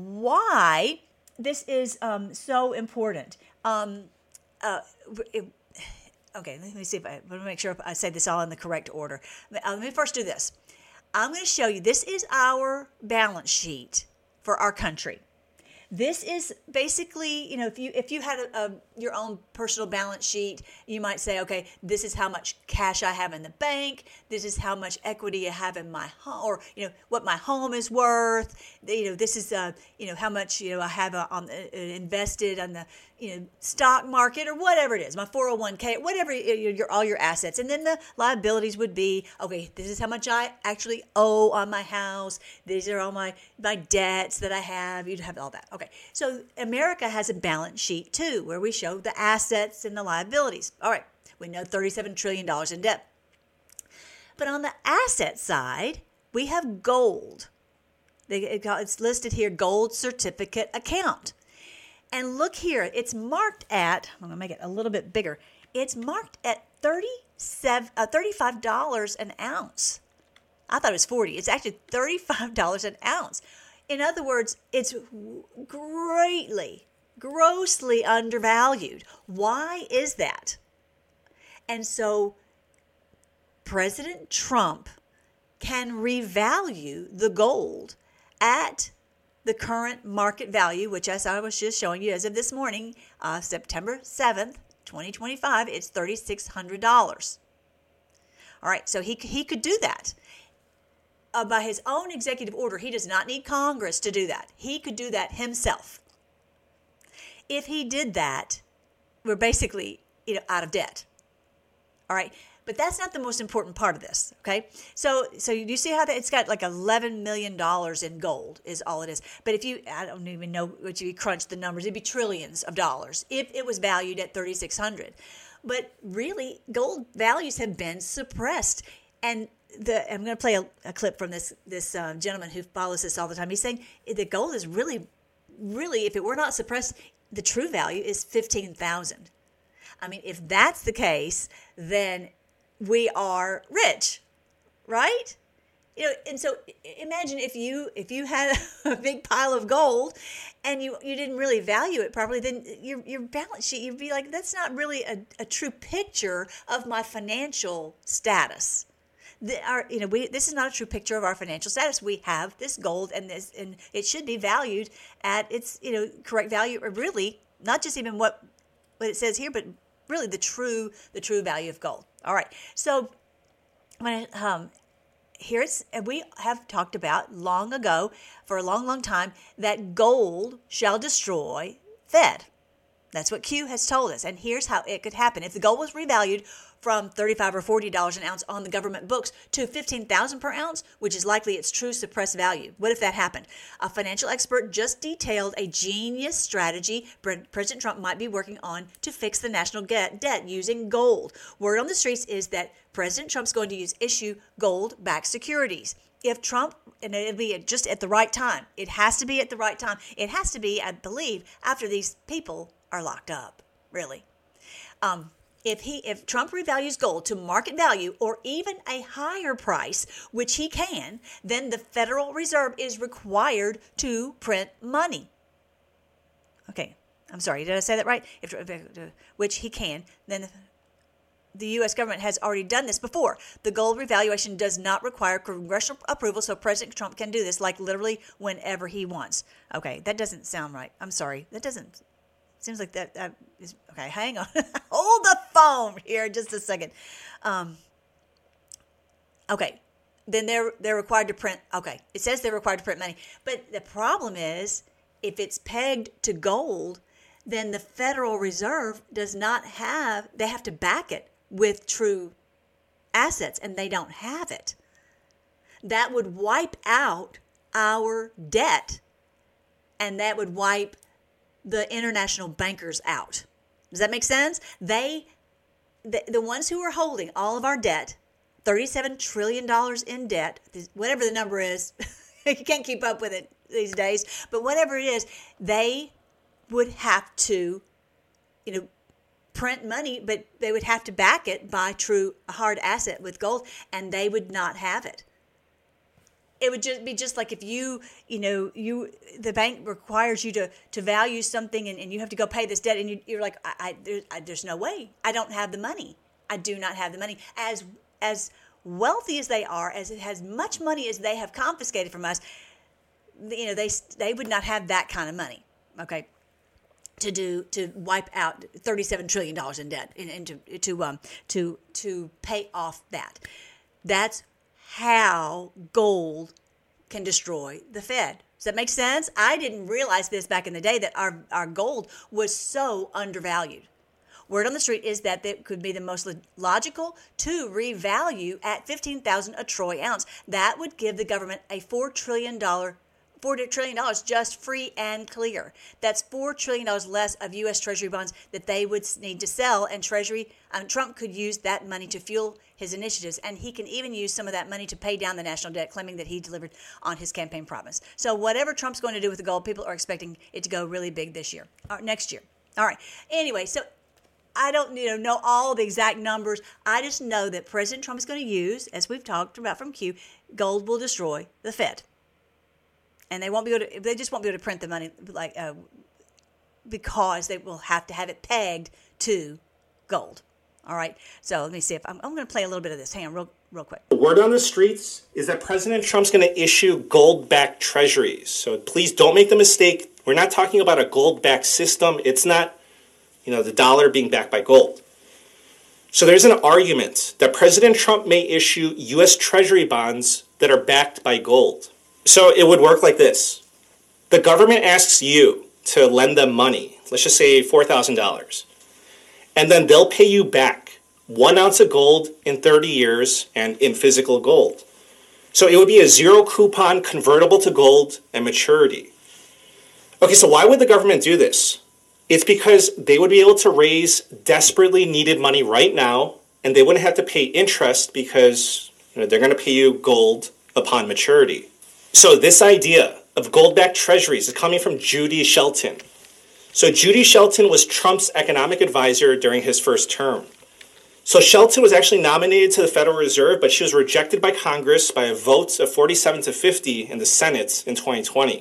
why this is um, so important. Um, uh, it, okay, let me see if I, let me make sure I say this all in the correct order. Let me first do this. I'm going to show you, this is our balance sheet for our country. This is basically, you know, if you if you had a, a, your own personal balance sheet, you might say, okay, this is how much cash I have in the bank. This is how much equity I have in my home, or, you know, what my home is worth. You know, this is, uh, you know, how much, you know, I have uh, on, uh, invested on the, you know, stock market or whatever it is, my four oh one k, whatever, your, your all your assets. And then the liabilities would be, okay, this is how much I actually owe on my house. These are all my, my debts that I have. You'd have all that. Okay, so America has a balance sheet too, where we show the assets and the liabilities. All right, we know thirty-seven trillion dollars in debt. But on the asset side, we have gold. It's listed here, gold certificate account. And look here, it's marked at, I'm going to make it a little bit bigger. It's marked at thirty-seven, uh, thirty-five dollars an ounce. I thought it was forty dollars. It's actually thirty-five dollars an ounce. In other words, it's greatly, grossly undervalued. Why is that? And so President Trump can revalue the gold at the current market value, which, as I was just showing you as of this morning, uh, September seventh, twenty twenty-five, it's three thousand six hundred dollars. All right, so he, he could do that. Uh, by his own executive order, he does not need Congress to do that. He could do that himself. If he did that, we're basically, you know, out of debt. All right, but that's not the most important part of this, okay? So so you see how that it's got like eleven million dollars in gold is all it is. But if you, I don't even know, if you crunch the numbers, it'd be trillions of dollars if it was valued at three thousand six hundred dollars. But really, gold values have been suppressed. And the I'm going to play a, a clip from this this uh, gentleman who follows this all the time. He's saying the gold is really, really, if it were not suppressed, the true value is fifteen thousand dollars. I mean, if that's the case, then we are rich, right? You know, and so imagine if you if you had a big pile of gold and you, you didn't really value it properly, then your your balance sheet, you'd be like, that's not really a, a true picture of my financial status. The, our, you know, we this is not a true picture of our financial status. We have this gold, and this, and it should be valued at its, you know, correct value, or really not just even what what it says here, but really the true the true value of gold. All right, so when it, um, here's, we have talked about long ago, for a long, long time, that gold shall destroy Fed. That's what Q has told us. And here's how it could happen. If the gold was revalued from thirty-five or forty dollars an ounce on the government books to fifteen thousand per ounce, which is likely its true suppressed value. What if that happened? A financial expert just detailed a genius strategy President Trump might be working on to fix the national debt using gold. Word on the streets is that President Trump's going to use issue gold-backed securities. If Trump, and it'll be just at the right time. It has to be at the right time. It has to be, I believe, after these people are locked up, really. Um, if he, if Trump revalues gold to market value or even a higher price, which he can, then the Federal Reserve is required to print money. Okay, I'm sorry, did I say that right? If, which he can, then the, the U S government has already done this before. The gold revaluation does not require congressional approval, so President Trump can do this like literally whenever he wants. Okay, that doesn't sound right. I'm sorry, that doesn't. Seems like that uh, is okay. Hang on, hold the phone here just a second. Um, okay, then they're they're required to print. Okay, it says they're required to print money, but the problem is if it's pegged to gold, then the Federal Reserve does not have. They have to back it with true assets, and they don't have it. That would wipe out our debt, and that would wipe the international bankers out. Does that make sense? They, the, the ones who are holding all of our debt, thirty-seven trillion dollars in debt, whatever the number is, you can't keep up with it these days, but whatever it is, they would have to, you know, print money, but they would have to back it by true hard asset with gold, and they would not have it. It would just be just like if you, you know, you the bank requires you to, to value something and, and you have to go pay this debt and you, you're like, I, I, there, I, there's no way. I don't have the money. I do not have the money. As as wealthy as they are, as it has much money as they have confiscated from us, you know, they they would not have that kind of money, okay, to do to wipe out thirty-seven trillion dollars in debt and, and to to um to to pay off that. That's how gold can destroy the Fed. Does that make sense? I didn't realize this back in the day, that our, our gold was so undervalued. Word on the street is that it could be the most logical to revalue at fifteen thousand dollars a troy ounce. That would give the government a four trillion dollars forty trillion dollars just free and clear. That's four trillion dollars less of U S Treasury bonds that they would need to sell, and Treasury um, Trump could use that money to fuel his initiatives, and he can even use some of that money to pay down the national debt, claiming that he delivered on his campaign promise. So whatever Trump's going to do with the gold, people are expecting it to go really big this year, or next year. All right. Anyway, so I don't you know, know all the exact numbers. I just know that President Trump is going to use, as we've talked about from Q, gold will destroy the Fed. And they won't be able to, they just won't be able to print the money like uh, because they will have to have it pegged to gold. All right. So let me see if I'm, I'm going to play a little bit of this. Hang on real, real quick. The word on the streets is that President Trump's going to issue gold-backed treasuries. So please don't make the mistake. We're not talking about a gold-backed system. It's not, you know, the dollar being backed by gold. So there's an argument that President Trump may issue U S Treasury bonds that are backed by gold. So it would work like this. The government asks you to lend them money, let's just say four thousand dollars. And then they'll pay you back one ounce of gold in thirty years and in physical gold. So it would be a zero coupon convertible to gold and maturity. Okay, so why would the government do this? It's because they would be able to raise desperately needed money right now, and they wouldn't have to pay interest because, you know, they're going to pay you gold upon maturity. So this idea of gold-backed treasuries is coming from Judy Shelton. So Judy Shelton was Trump's economic advisor during his first term. So Shelton was actually nominated to the Federal Reserve, but she was rejected by Congress by a vote of forty-seven to fifty in the Senate in twenty twenty.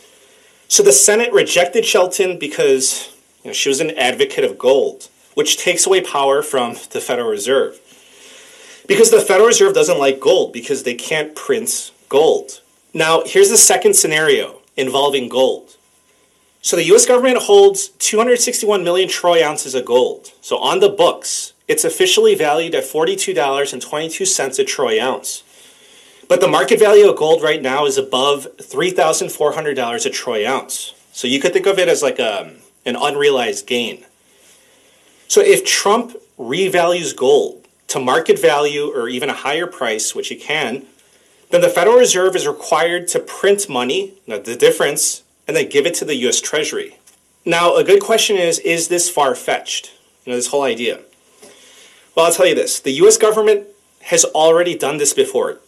So the Senate rejected Shelton because, you know, she was an advocate of gold, which takes away power from the Federal Reserve. Because the Federal Reserve doesn't like gold because they can't print gold. Now, here's the second scenario involving gold. So the U S government holds two hundred sixty-one million troy ounces of gold. So on the books, it's officially valued at forty-two dollars and twenty-two cents a troy ounce. But the market value of gold right now is above three thousand four hundred dollars a troy ounce. So you could think of it as like a, an unrealized gain. So if Trump revalues gold to market value or even a higher price, which he can, then the Federal Reserve is required to print money, the difference, and then give it to the U S Treasury. Now, a good question is, is this far-fetched? You know, this whole idea. Well, I'll tell you this. The U S government has already done this before.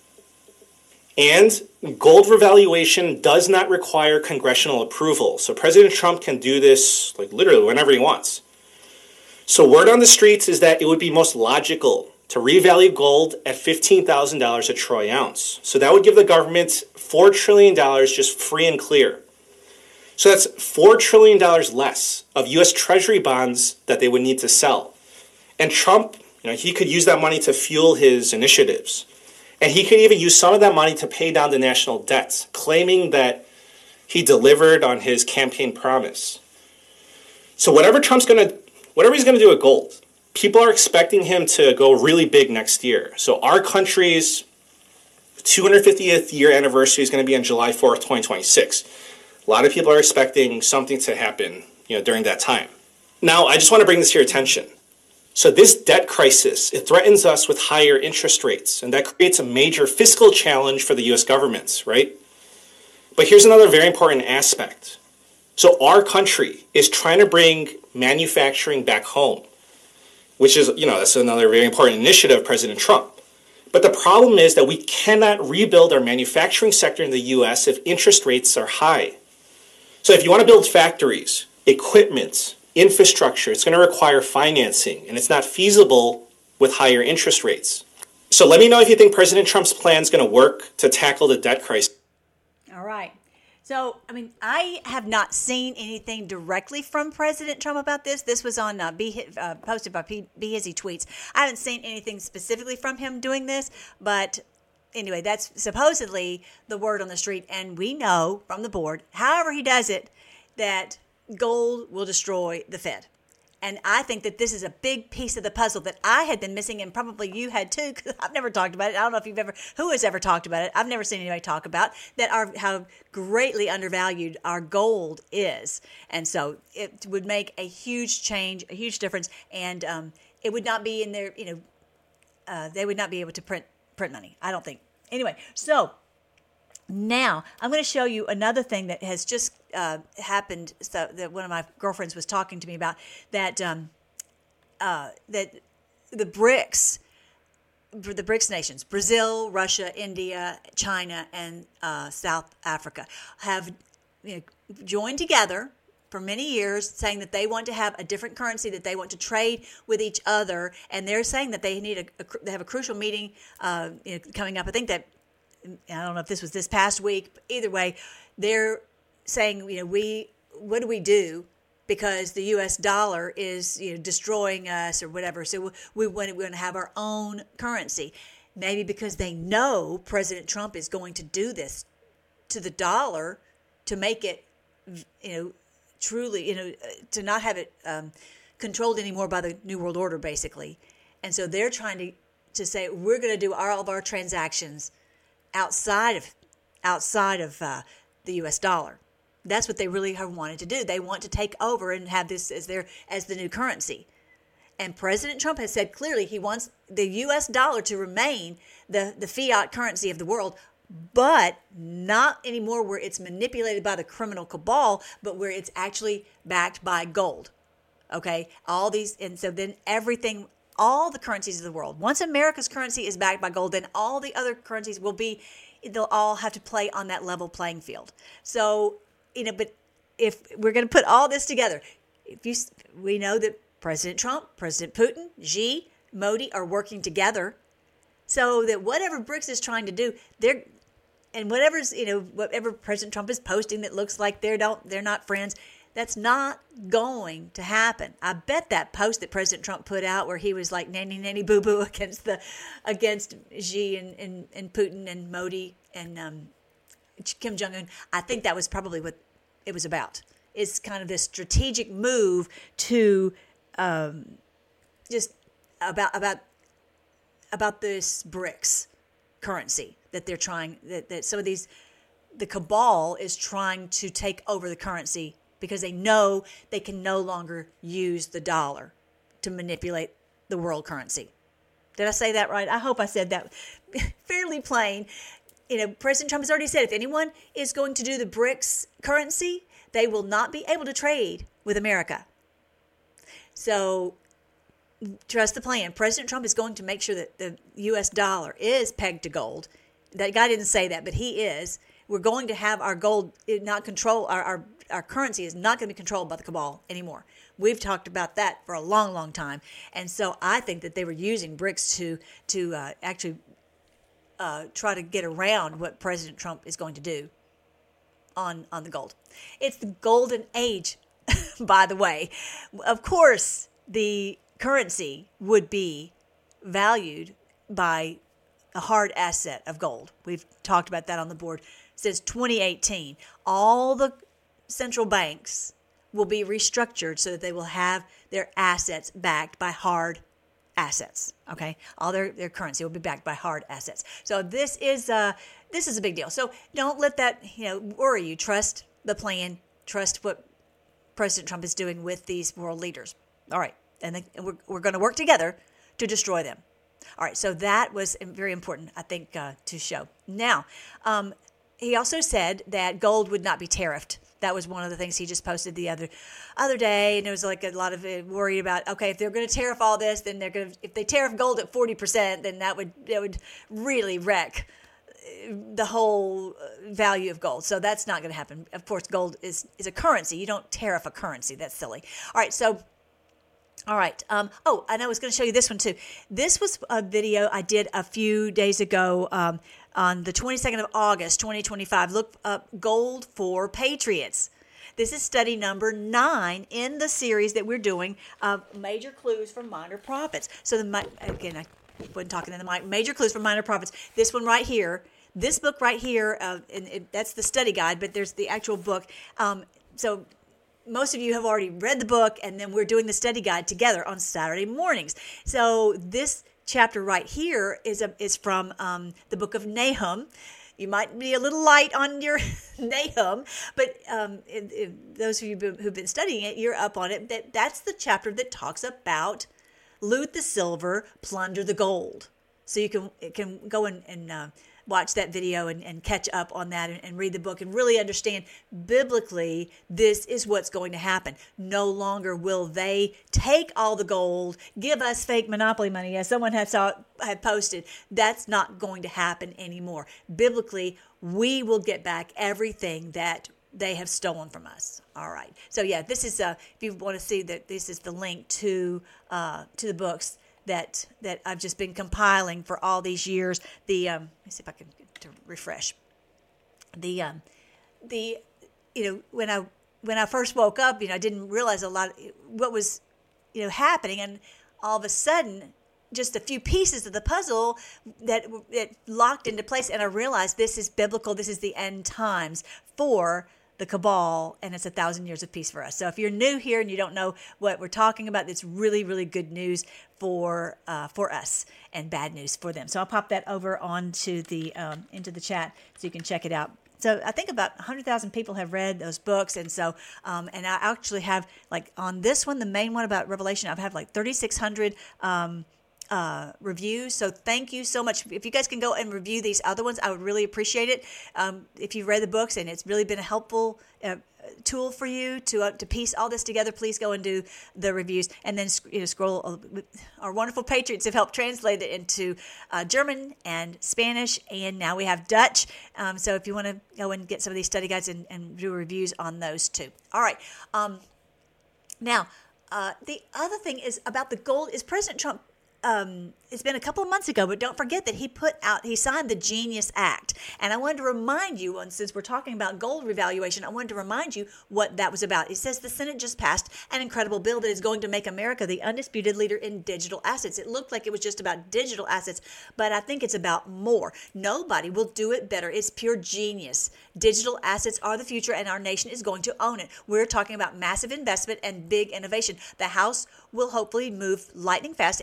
And gold revaluation does not require congressional approval. So President Trump can do this like literally whenever he wants. So word on the streets is that it would be most logical to revalue gold at fifteen thousand dollars a troy ounce. So that would give the government four trillion dollars just free and clear. So that's four trillion dollars less of U S Treasury bonds that they would need to sell. And Trump, you know, he could use that money to fuel his initiatives. And he could even use some of that money to pay down the national debt, claiming that he delivered on his campaign promise. So whatever Trump's going to, whatever he's going to do with gold, people are expecting him to go really big next year. So our country's two hundred fiftieth year anniversary is going to be on July fourth, twenty twenty-six. A lot of people are expecting something to happen, you know, during that time. Now, I just want to bring this to your attention. So this debt crisis, it threatens us with higher interest rates, and that creates a major fiscal challenge for the U S government, right? But here's another very important aspect. So our country is trying to bring manufacturing back home, which is, you know, that's another very important initiative of President Trump. But the problem is that we cannot rebuild our manufacturing sector in the U S if interest rates are high. So if you want to build factories, equipment, infrastructure, it's going to require financing, and it's not feasible with higher interest rates. So let me know if you think President Trump's plan is going to work to tackle the debt crisis. All right. So, I mean, I have not seen anything directly from President Trump about this. This was on uh, Be, uh, posted by P, Be Hizzy Tweets. I haven't seen anything specifically from him doing this, but anyway, that's supposedly the word on the street, and we know from the board, however he does it, that gold will destroy the Fed. And I think that this is a big piece of the puzzle that I had been missing, and probably you had too, because I've never talked about it. I don't know if you've ever, who has ever talked about it. I've never seen anybody talk about that, our, how greatly undervalued our gold is. And so it would make a huge change, a huge difference, and um, it would not be in their, you know, uh, they would not be able to print print money, I don't think. Anyway, so now I'm going to show you another thing that has just uh, happened. So that one of my girlfriends was talking to me about that. Um, uh, that the BRICS, the BRICS nations, Brazil, Russia, India, China, and uh, South Africa, have you know, joined together for many years, saying that they want to have a different currency, that they want to trade with each other, and they're saying that they need a, a they have a crucial meeting uh, you know, coming up. I think that. I don't know if this was this past week, but either way, they're saying, you know, we, what do we do? Because the U S dollar is, you know, destroying us or whatever. So we want, we want to have our own currency. Maybe because they know President Trump is going to do this to the dollar to make it, you know, truly, you know, to not have it um, controlled anymore by the New World Order, basically. And so they're trying to, to say, we're going to do all of our transactions outside of outside of uh, the U S dollar. That's what they really have wanted to do. They want to take over and have this as their as the new currency. And President Trump has said clearly he wants the U S dollar to remain the, the fiat currency of the world, but not anymore where it's manipulated by the criminal cabal, but where it's actually backed by gold. Okay? All these, and so then everything, all the currencies of the world. Once America's currency is backed by gold, then all the other currencies will be, they'll all have to play on that level playing field. So, you know, but if we're going to put all this together, if you, we know that President Trump, President Putin, Xi, Modi are working together so that whatever BRICS is trying to do, they're, and whatever's, you know, whatever President Trump is posting that looks like they don't, they're not friends, that's not going to happen. I bet that post that President Trump put out where he was like nanny nanny boo boo against the against Xi and, and, and Putin and Modi and um, Kim Jong-un, I think that was probably what it was about. It's kind of this strategic move to um, just about about about this BRICS. currency that they're trying, that, that some of these, the cabal is trying to take over the currency because they know they can no longer use the dollar to manipulate the world currency. Did I say that right? I hope I said that fairly plain. You know, President Trump has already said if anyone is going to do the BRICS currency, they will not be able to trade with America. So trust the plan. President Trump is going to make sure that the U S dollar is pegged to gold. That guy didn't say that, but he is. We're going to have our gold not control, our, our, our currency is not going to be controlled by the cabal anymore. We've talked about that for a long, long time. And so I think that they were using BRICS to, to uh, actually uh, try to get around what President Trump is going to do on, on the gold. It's the golden age, by the way. Of course, the currency would be valued by a hard asset of gold. We've talked about that on the board since twenty eighteen. All the central banks will be restructured so that they will have their assets backed by hard assets. Okay, all their, their currency will be backed by hard assets. So this is uh this is a big deal. So don't let that you know worry you. Trust the plan. Trust what President Trump is doing with these world leaders. All right, and they, we're we're going to work together to destroy them. All right, so that was very important, I think, uh, to show. Now, um, he also said that gold would not be tariffed. That was one of the things he just posted the other other day, and there was like a lot of uh, worry about, okay, if they're going to tariff all this, then they're going to, if they tariff gold at forty percent, then that would that would really wreck the whole value of gold. So that's not going to happen. Of course, gold is, is a currency. You don't tariff a currency. That's silly. All right, so... All right. Um, oh, and I was going to show you this one too. This was a video I did a few days ago um, on the twenty-second of August, twenty twenty-five. Look up Gold for Patriots. This is study number nine in the series that we're doing, uh, Major Clues for Minor Prophets. So, the again, I wasn't talking in the mic. Major Clues for Minor Prophets. This one right here, this book right here, uh, and it, that's the study guide, but there's the actual book. Um, so, most of you have already read the book, and then we're doing the study guide together on Saturday mornings. So this chapter right here is a, is from um, the book of Nahum. You might be a little light on your Nahum, but um, if, if those of you who've been studying it, you're up on it. That that's the chapter that talks about loot the silver, plunder the gold. So you can it can go and, and uh, watch that video and, and catch up on that and, and read the book and really understand biblically this is what's going to happen. No longer will they take all the gold, give us fake monopoly money, as someone had saw had posted. That's not going to happen anymore. Biblically, we will get back everything that they have stolen from us. All right. So yeah, this is uh, if you want to see that, this is the link to uh, to the books that that I've just been compiling for all these years. The um, let me see if I can to refresh. The um, the you know when I when I first woke up, you know I didn't realize a lot of what was you know happening, and all of a sudden, just a few pieces of the puzzle that that locked into place, and I realized this is biblical. This is the end times for the cabal, and it's a thousand years of peace for us. So if you're new here and you don't know what we're talking about, it's really, really good news for uh, for us and bad news for them. So I'll pop that over onto the um, into the chat so you can check it out. So I think about one hundred thousand people have read those books, and so um, and I actually have like on this one, the main one about Revelation, I've had like thirty-six hundred. Um, Uh, reviews. So thank you so much. If you guys can go and review these other ones, I would really appreciate it. Um, if you've read the books and it's really been a helpful uh, tool for you to uh, to piece all this together, please go and do the reviews. And then you know, scroll. Uh, our wonderful patriots have helped translate it into uh, German and Spanish, and now we have Dutch. Um, so if you want to go and get some of these study guides and, and do reviews on those too. All right. Um, now, uh, the other thing is about the gold is President Trump. Um, it's been a couple of months ago, but don't forget that he put out, he signed the Genius Act. And I wanted to remind you, and since we're talking about gold revaluation, I wanted to remind you what that was about. It says the Senate just passed an incredible bill that is going to make America the undisputed leader in digital assets. It looked like it was just about digital assets, but I think it's about more. Nobody will do it better. It's pure genius. Digital assets are the future, and our nation is going to own it. We're talking about massive investment and big innovation. The House will hopefully move lightning fast and pass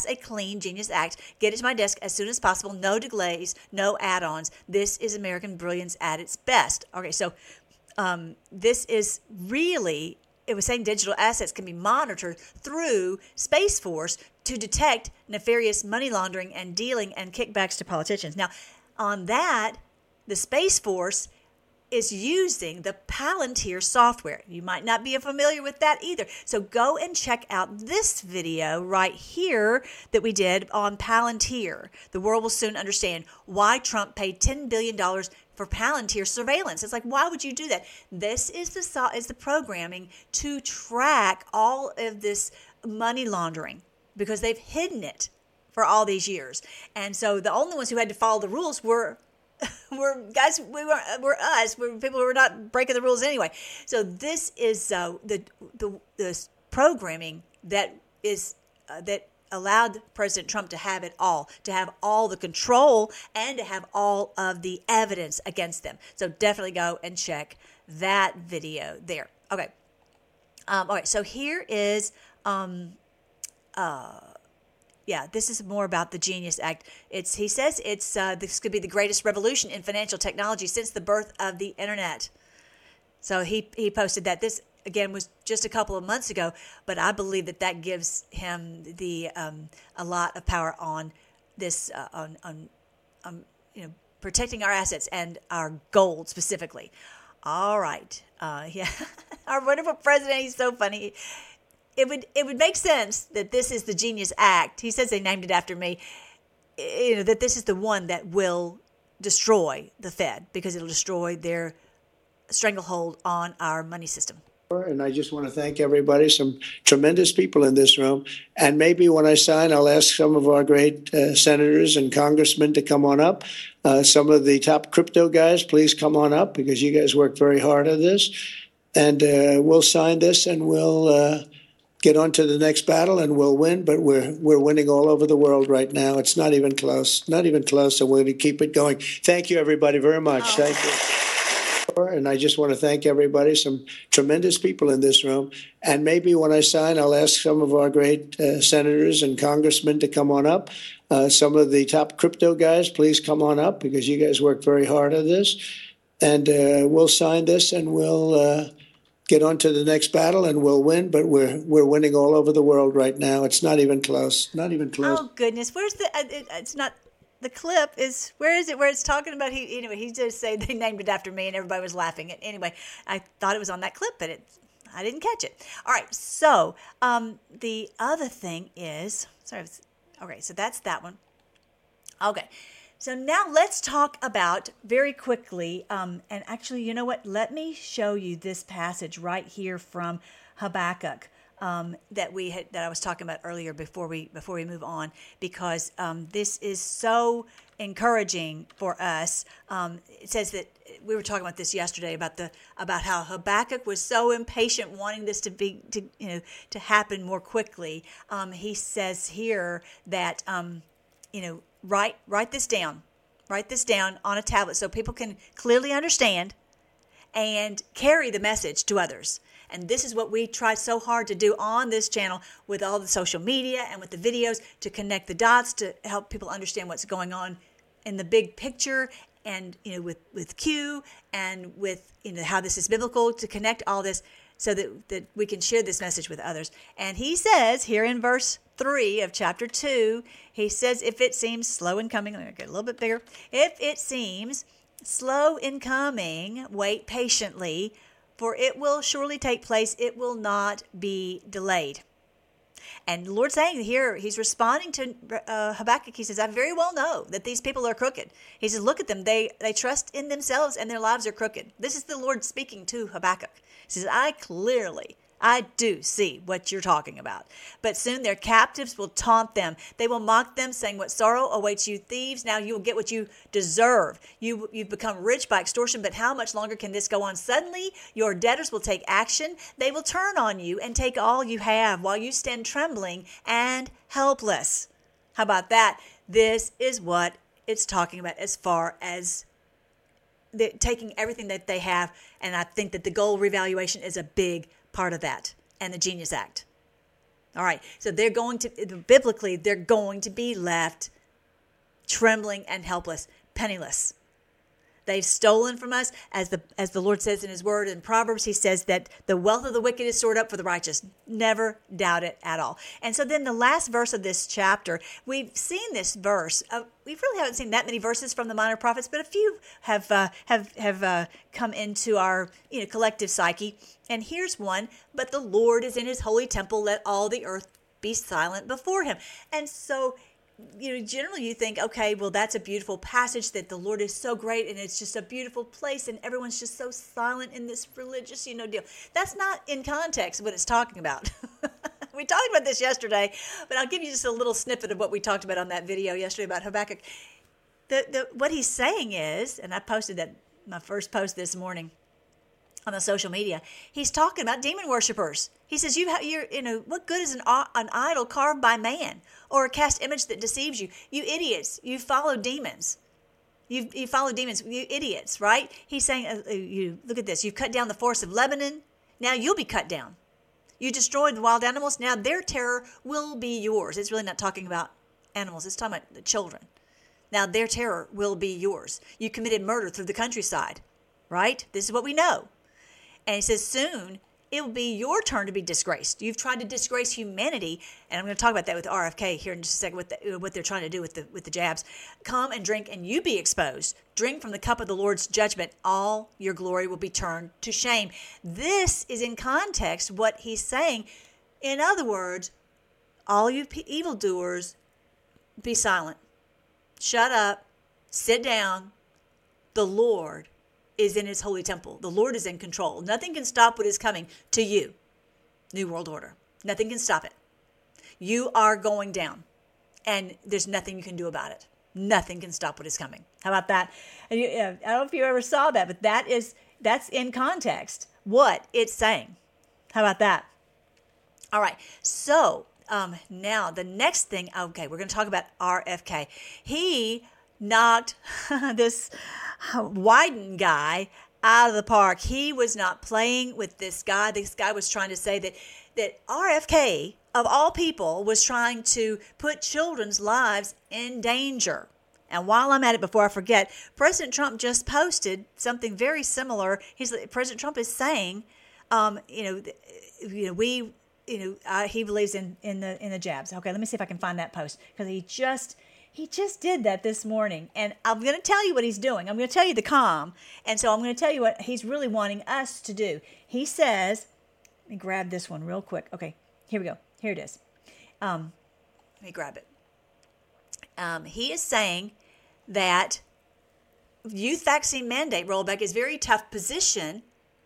a clean Genius Act. Get it to my desk as soon as possible. No delays, no add-ons. This is American brilliance at its best. Okay, so um, this is really, it was saying digital assets can be monitored through Space Force to detect nefarious money laundering and dealing and kickbacks to politicians. Now, on that, the Space Force is using the Palantir software. You might not be familiar with that either. So go and check out this video right here that we did on Palantir. The world will soon understand why Trump paid ten billion dollars for Palantir surveillance. It's like, why would you do that? This is the so- is the programming to track all of this money laundering because they've hidden it for all these years. And so the only ones who had to follow the rules were We're guys. We were we're us. We're people who are not breaking the rules anyway. So this is uh, the the the programming that is uh, that allowed President Trump to have it all, to have all the control, and to have all of the evidence against them. So definitely go and check that video there. Okay. Um, all right. So here is. Um, uh, Yeah, this is more about the Genius Act. It's he says it's uh, this could be the greatest revolution in financial technology since the birth of the internet. So he he posted that. This again was just a couple of months ago, but I believe that that gives him the um, a lot of power on this uh, on on um, you know protecting our assets and our gold specifically. All right, uh, yeah, our wonderful president. He's so funny. It would it would make sense that this is the Genius Act. He says they named it after me. You know, that this is the one that will destroy the Fed because it'll destroy their stranglehold on our money system. And I just want to thank everybody, some tremendous people in this room. And maybe when I sign, I'll ask some of our great uh, senators and congressmen to come on up. Uh, some of the top crypto guys, please come on up because you guys worked very hard on this. And uh, we'll sign this and we'll uh, get on to the next battle and we'll win. But we're we're winning all over the world right now. It's not even close, not even close. So we're going to keep it going. Thank you, everybody, very much. Oh. Thank you. And I just want to thank everybody, some tremendous people in this room. And maybe when I sign, I'll ask some of our great uh, senators and congressmen to come on up. Uh, some of the top crypto guys, please come on up because you guys worked very hard on this. And uh, we'll sign this and we'll uh, get on to the next battle and we'll win. But we're we're winning all over the world right now. It's not even close. Not even close. Oh, goodness. Where's the uh, – it, it's not – the clip is, where is it, where it's talking about, he anyway, he just said they named it after me and everybody was laughing. Anyway, I thought it was on that clip, but it, I didn't catch it. All right, so um, the other thing is, sorry, okay, so that's that one. Okay, so now let's talk about very quickly, um, and actually, you know what, let me show you this passage right here from Habakkuk. Um, that we had, that I was talking about earlier before we before we move on, because um, this is so encouraging for us. Um, it says that we were talking about this yesterday about the about how Habakkuk was so impatient, wanting this to be to you know to happen more quickly. Um, he says here that um, you know write write this down, write this down on a tablet so people can clearly understand and carry the message to others. And this is what we try so hard to do on this channel with all the social media and with the videos, to connect the dots, to help people understand what's going on in the big picture, and you know with, with Q and with you know how this is biblical, to connect all this so that, that we can share this message with others. And he says here in verse three of chapter two, he says, if it seems slow in coming, let me get a little bit bigger. If it seems slow in coming, wait patiently, for it will surely take place. It will not be delayed. And the Lord's saying here, he's responding to uh, Habakkuk. He says, I very well know that these people are crooked. He says, look at them. They, they trust in themselves and their lives are crooked. This is the Lord speaking to Habakkuk. He says, I clearly, I do see what you're talking about. But soon their captives will taunt them. They will mock them, saying, what sorrow awaits you, thieves? Now you will get what you deserve. You, you've become rich by extortion, but how much longer can this go on? Suddenly your debtors will take action. They will turn on you and take all you have while you stand trembling and helpless. How about that? This is what it's talking about as far as the, taking everything that they have. And I think that the gold revaluation is a big part of that, and the Genius Act. All right, so they're going to, biblically, they're going to be left trembling and helpless, penniless. They've stolen from us, as the as the Lord says in his word in Proverbs. He says that the wealth of the wicked is stored up for the righteous. Never doubt it at all. And so then the last verse of this chapter, we've seen this verse. Uh, we really haven't seen that many verses from the minor prophets, but a few have uh, have have uh, come into our you know collective psyche. And here's one: but the Lord is in his holy temple; let all the earth be silent before him. And so, you know, generally you think, okay, well, that's a beautiful passage, that the Lord is so great and it's just a beautiful place and everyone's just so silent in this religious, you know, deal. That's not in context what it's talking about. We talked about this yesterday, but I'll give you just a little snippet of what we talked about on that video yesterday about Habakkuk. The, the, what he's saying is, and I posted that, my first post this morning on the social media, he's talking about demon worshipers. He says, you have, you're, you know, what good is an, an idol carved by man or a cast image that deceives you? You idiots, you follow demons. You you follow demons, you idiots, right? He's saying, uh, you look at this, you've cut down the forests of Lebanon, now you'll be cut down. You destroyed the wild animals, now their terror will be yours. It's really not talking about animals, it's talking about the children. Now their terror will be yours. You committed murder through the countryside, right? This is what we know. And he says, soon it will be your turn to be disgraced. You've tried to disgrace humanity, and I'm going to talk about that with R F K here in just a second, what, the, what they're trying to do with the with the jabs. Come and drink, and you be exposed. Drink from the cup of the Lord's judgment. All your glory will be turned to shame. This is in context what he's saying. In other words, all you evildoers, be silent. Shut up. Sit down. The Lord is in his holy temple. The Lord is in control. Nothing can stop what is coming to you. New World Order. Nothing can stop it. You are going down, and there's nothing you can do about it. Nothing can stop what is coming. How about that? And you, uh, I don't know if you ever saw that, but that is that's in context what it's saying. How about that? All right. So um, now the next thing. Okay, we're going to talk about R F K. He knocked this Wyden guy out of the park. He was not playing with this guy. This guy was trying to say that that R F K, of all people, was trying to put children's lives in danger. And while I'm at it, before I forget, President Trump just posted something very similar. He's President Trump is saying, um, you know, you know, we, you know, uh, he believes in in the in the jabs. Okay, let me see if I can find that post, because he just. He just did that this morning, and I'm going to tell you what he's doing. I'm going to tell you the calm, and so I'm going to tell you what he's really wanting us to do. He says, let me grab this one real quick. Okay, here we go. Here it is. Um, let me grab it. Um, he is saying that youth vaccine mandate rollback is a very tough position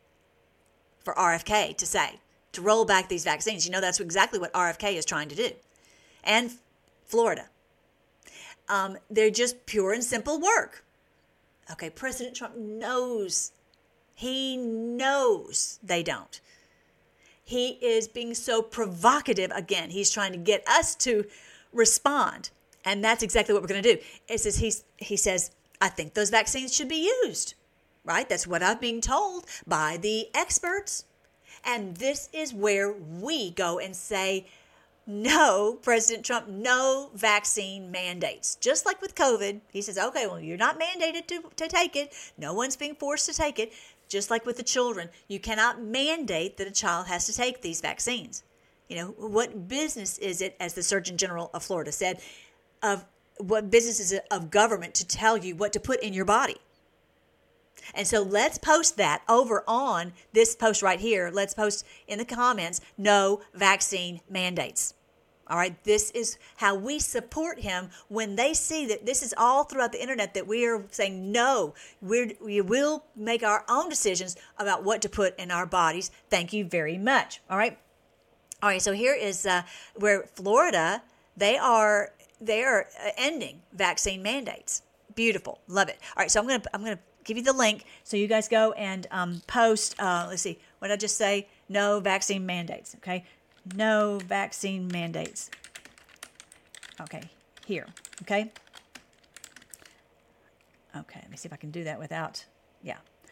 for R F K to say, to roll back these vaccines. You know, that's exactly what R F K is trying to do, and Florida. Um, they're just pure and simple work. Okay, President Trump knows. He knows they don't. He is being so provocative again. He's trying to get us to respond. And that's exactly what we're going to do. It says he's, he says, I think those vaccines should be used. Right? That's what I'm being told by the experts. And this is where we go and say, no, President Trump, no vaccine mandates. Just like with COVID, he says, okay, well, you're not mandated to, to take it. No one's being forced to take it. Just like with the children, you cannot mandate that a child has to take these vaccines. You know, what business is it, as the Surgeon General of Florida said, of what business is it of government to tell you what to put in your body? And so let's post that over on this post right here. Let's post in the comments, no vaccine mandates. All right, this is how we support him when they see that this is all throughout the internet, that we are saying, no, we're, we will make our own decisions about what to put in our bodies. Thank you very much. All right. All right, so here is uh, where Florida, they are they are ending vaccine mandates. Beautiful. Love it. All right, so I'm going to I'm going to give you the link so you guys go and um, post, uh, let's see, what did I just say? No vaccine mandates, okay? No vaccine mandates. Okay, here, okay? Okay, let me see if I can do that without, yeah.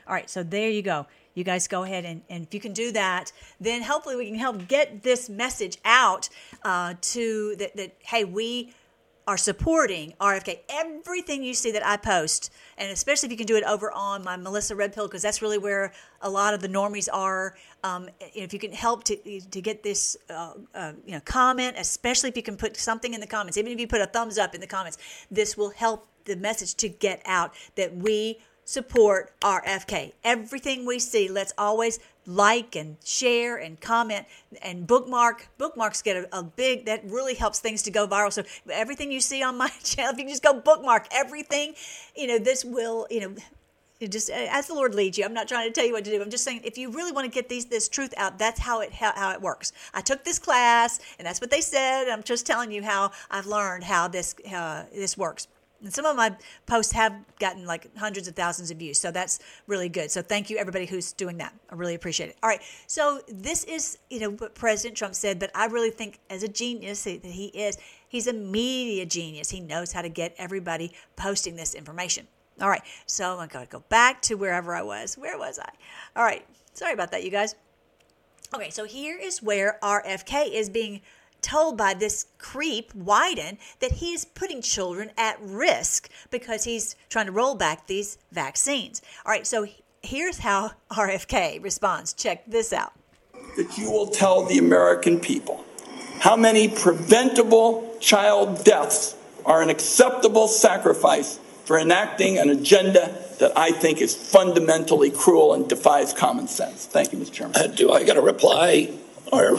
All right, so there you go. You guys go ahead and, and if you can do that, then hopefully we can help get this message out uh, to that, that, hey, we are supporting R F K. Everything you see that I post, and especially if you can do it over on my Melissa Red Pill, because that's really where a lot of the normies are. Um, if you can help to to get this uh, uh, you know comment, especially if you can put something in the comments, even if you put a thumbs up in the comments, this will help the message to get out that we support R F K. Everything we see, let's always like and share and comment and bookmark. Bookmarks get a, a big, that really helps things to go viral. So everything you see on my channel, if you can just go bookmark everything, you know, this will, you know, you just as the Lord leads you. I'm not trying to tell you what to do. I'm just saying, if you really want to get these this truth out, that's how it how, how it works. I took this class, and that's what they said. I'm just telling you how I've learned how this uh, this works. And some of my posts have gotten like hundreds of thousands of views. So that's really good. So thank you, everybody who's doing that. I really appreciate it. All right. So this is, you know, what President Trump said, but I really think as a genius that he is, he's a media genius. He knows how to get everybody posting this information. All right. So I'm going to go back to wherever I was. Where was I? All right. Sorry about that, you guys. Okay. So here is where R F K is being told by this creep, Wyden, that he is putting children at risk because he's trying to roll back these vaccines. All right, so here's how R F K responds. Check this out. That you will tell the American people how many preventable child deaths are an acceptable sacrifice for enacting an agenda that I think is fundamentally cruel and defies common sense. Thank you, Mister Chairman. Uh, do I get a reply? Or...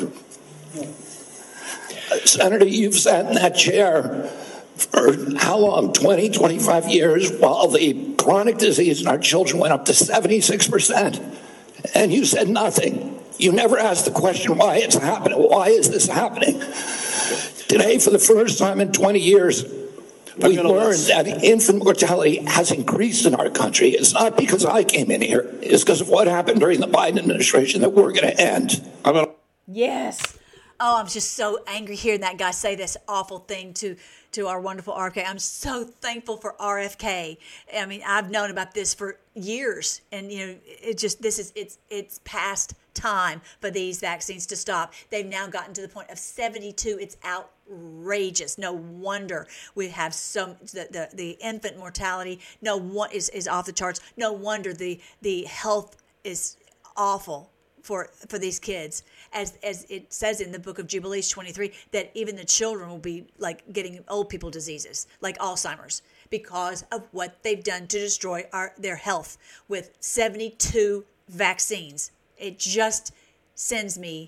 Senator, you've sat in that chair for how long? twenty, twenty-five years, while the chronic disease in our children went up to seventy-six percent. And you said nothing. You never asked the question why it's happening. Why is this happening? Today, for the first time in twenty years, we've learned that infant mortality has increased in our country. It's not because I came in here. It's because of what happened during the Biden administration that we're going to end. I'm gonna- Yes. Oh, I'm just so angry hearing that guy say this awful thing to, to our wonderful R F K. I'm so thankful for R F K. I mean, I've known about this for years, and you know, it just this is it's it's past time for these vaccines to stop. They've now gotten to the point of seventy-two. It's outrageous. No wonder we have some the the, the infant mortality. No one is is off the charts. No wonder the the health is awful for for these kids, as as it says in the book of Jubilees twenty-three, that even the children will be like getting old people diseases like Alzheimer's because of what they've done to destroy our their health with seventy-two vaccines. It just sends me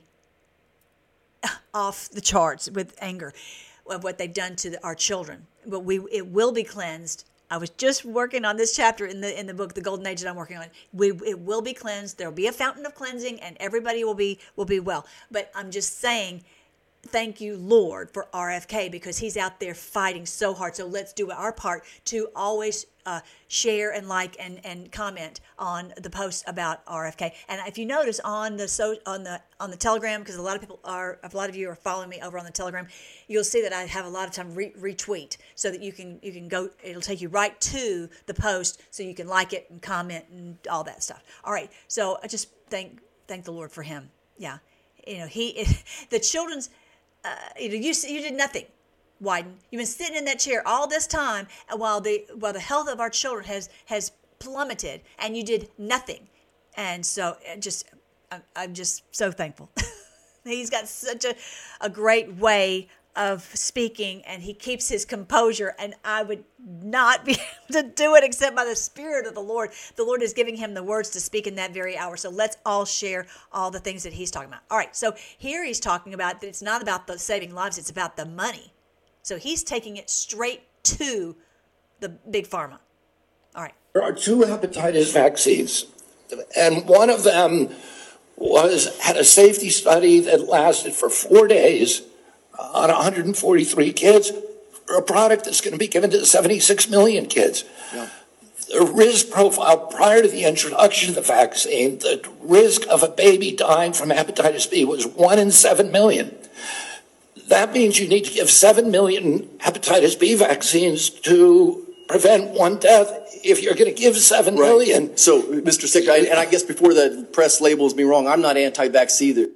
off the charts with anger of what they've done to the, our children. But we it will be cleansed. I was just working on this chapter in the in the book, The Golden Age, that I'm working on. We it will be cleansed. There will be a fountain of cleansing, and everybody will be will be well. But I'm just saying, thank you, Lord, for R F K, because he's out there fighting so hard. So let's do our part to always uh, share and like and, and comment on the posts about R F K. And if you notice on the so on the on the Telegram, because a lot of people are a lot of you are following me over on the Telegram, you'll see that I have a lot of time re- retweet so that you can you can go. It'll take you right to the post so you can like it and comment and all that stuff. All right. So I just thank thank the Lord for him. Yeah, you know he the children's. Uh, you know, you you did nothing, Wyden. You've been sitting in that chair all this time, while the while the health of our children has has plummeted, and you did nothing. And so, it just I'm, I'm just so thankful. He's got such a a great way of speaking, and he keeps his composure. And I would not be able to do it except by the Spirit of the Lord. The Lord is giving him the words to speak in that very hour. So let's all share all the things that he's talking about. All right. So here he's talking about that it's not about the saving lives. It's about the money. So he's taking it straight to the big pharma. All right. There are two hepatitis vaccines, and one of them was had a safety study that lasted for four days on one hundred forty-three kids for a product that's going to be given to seventy-six million kids. Yeah. The risk profile prior to the introduction of the vaccine, the risk of a baby dying from hepatitis B was one in seven million. That means you need to give seven million hepatitis B vaccines to prevent one death if you're going to give seven Right. million. So, Mister Secretary, and I guess before the press labels me wrong, I'm not anti-vax either.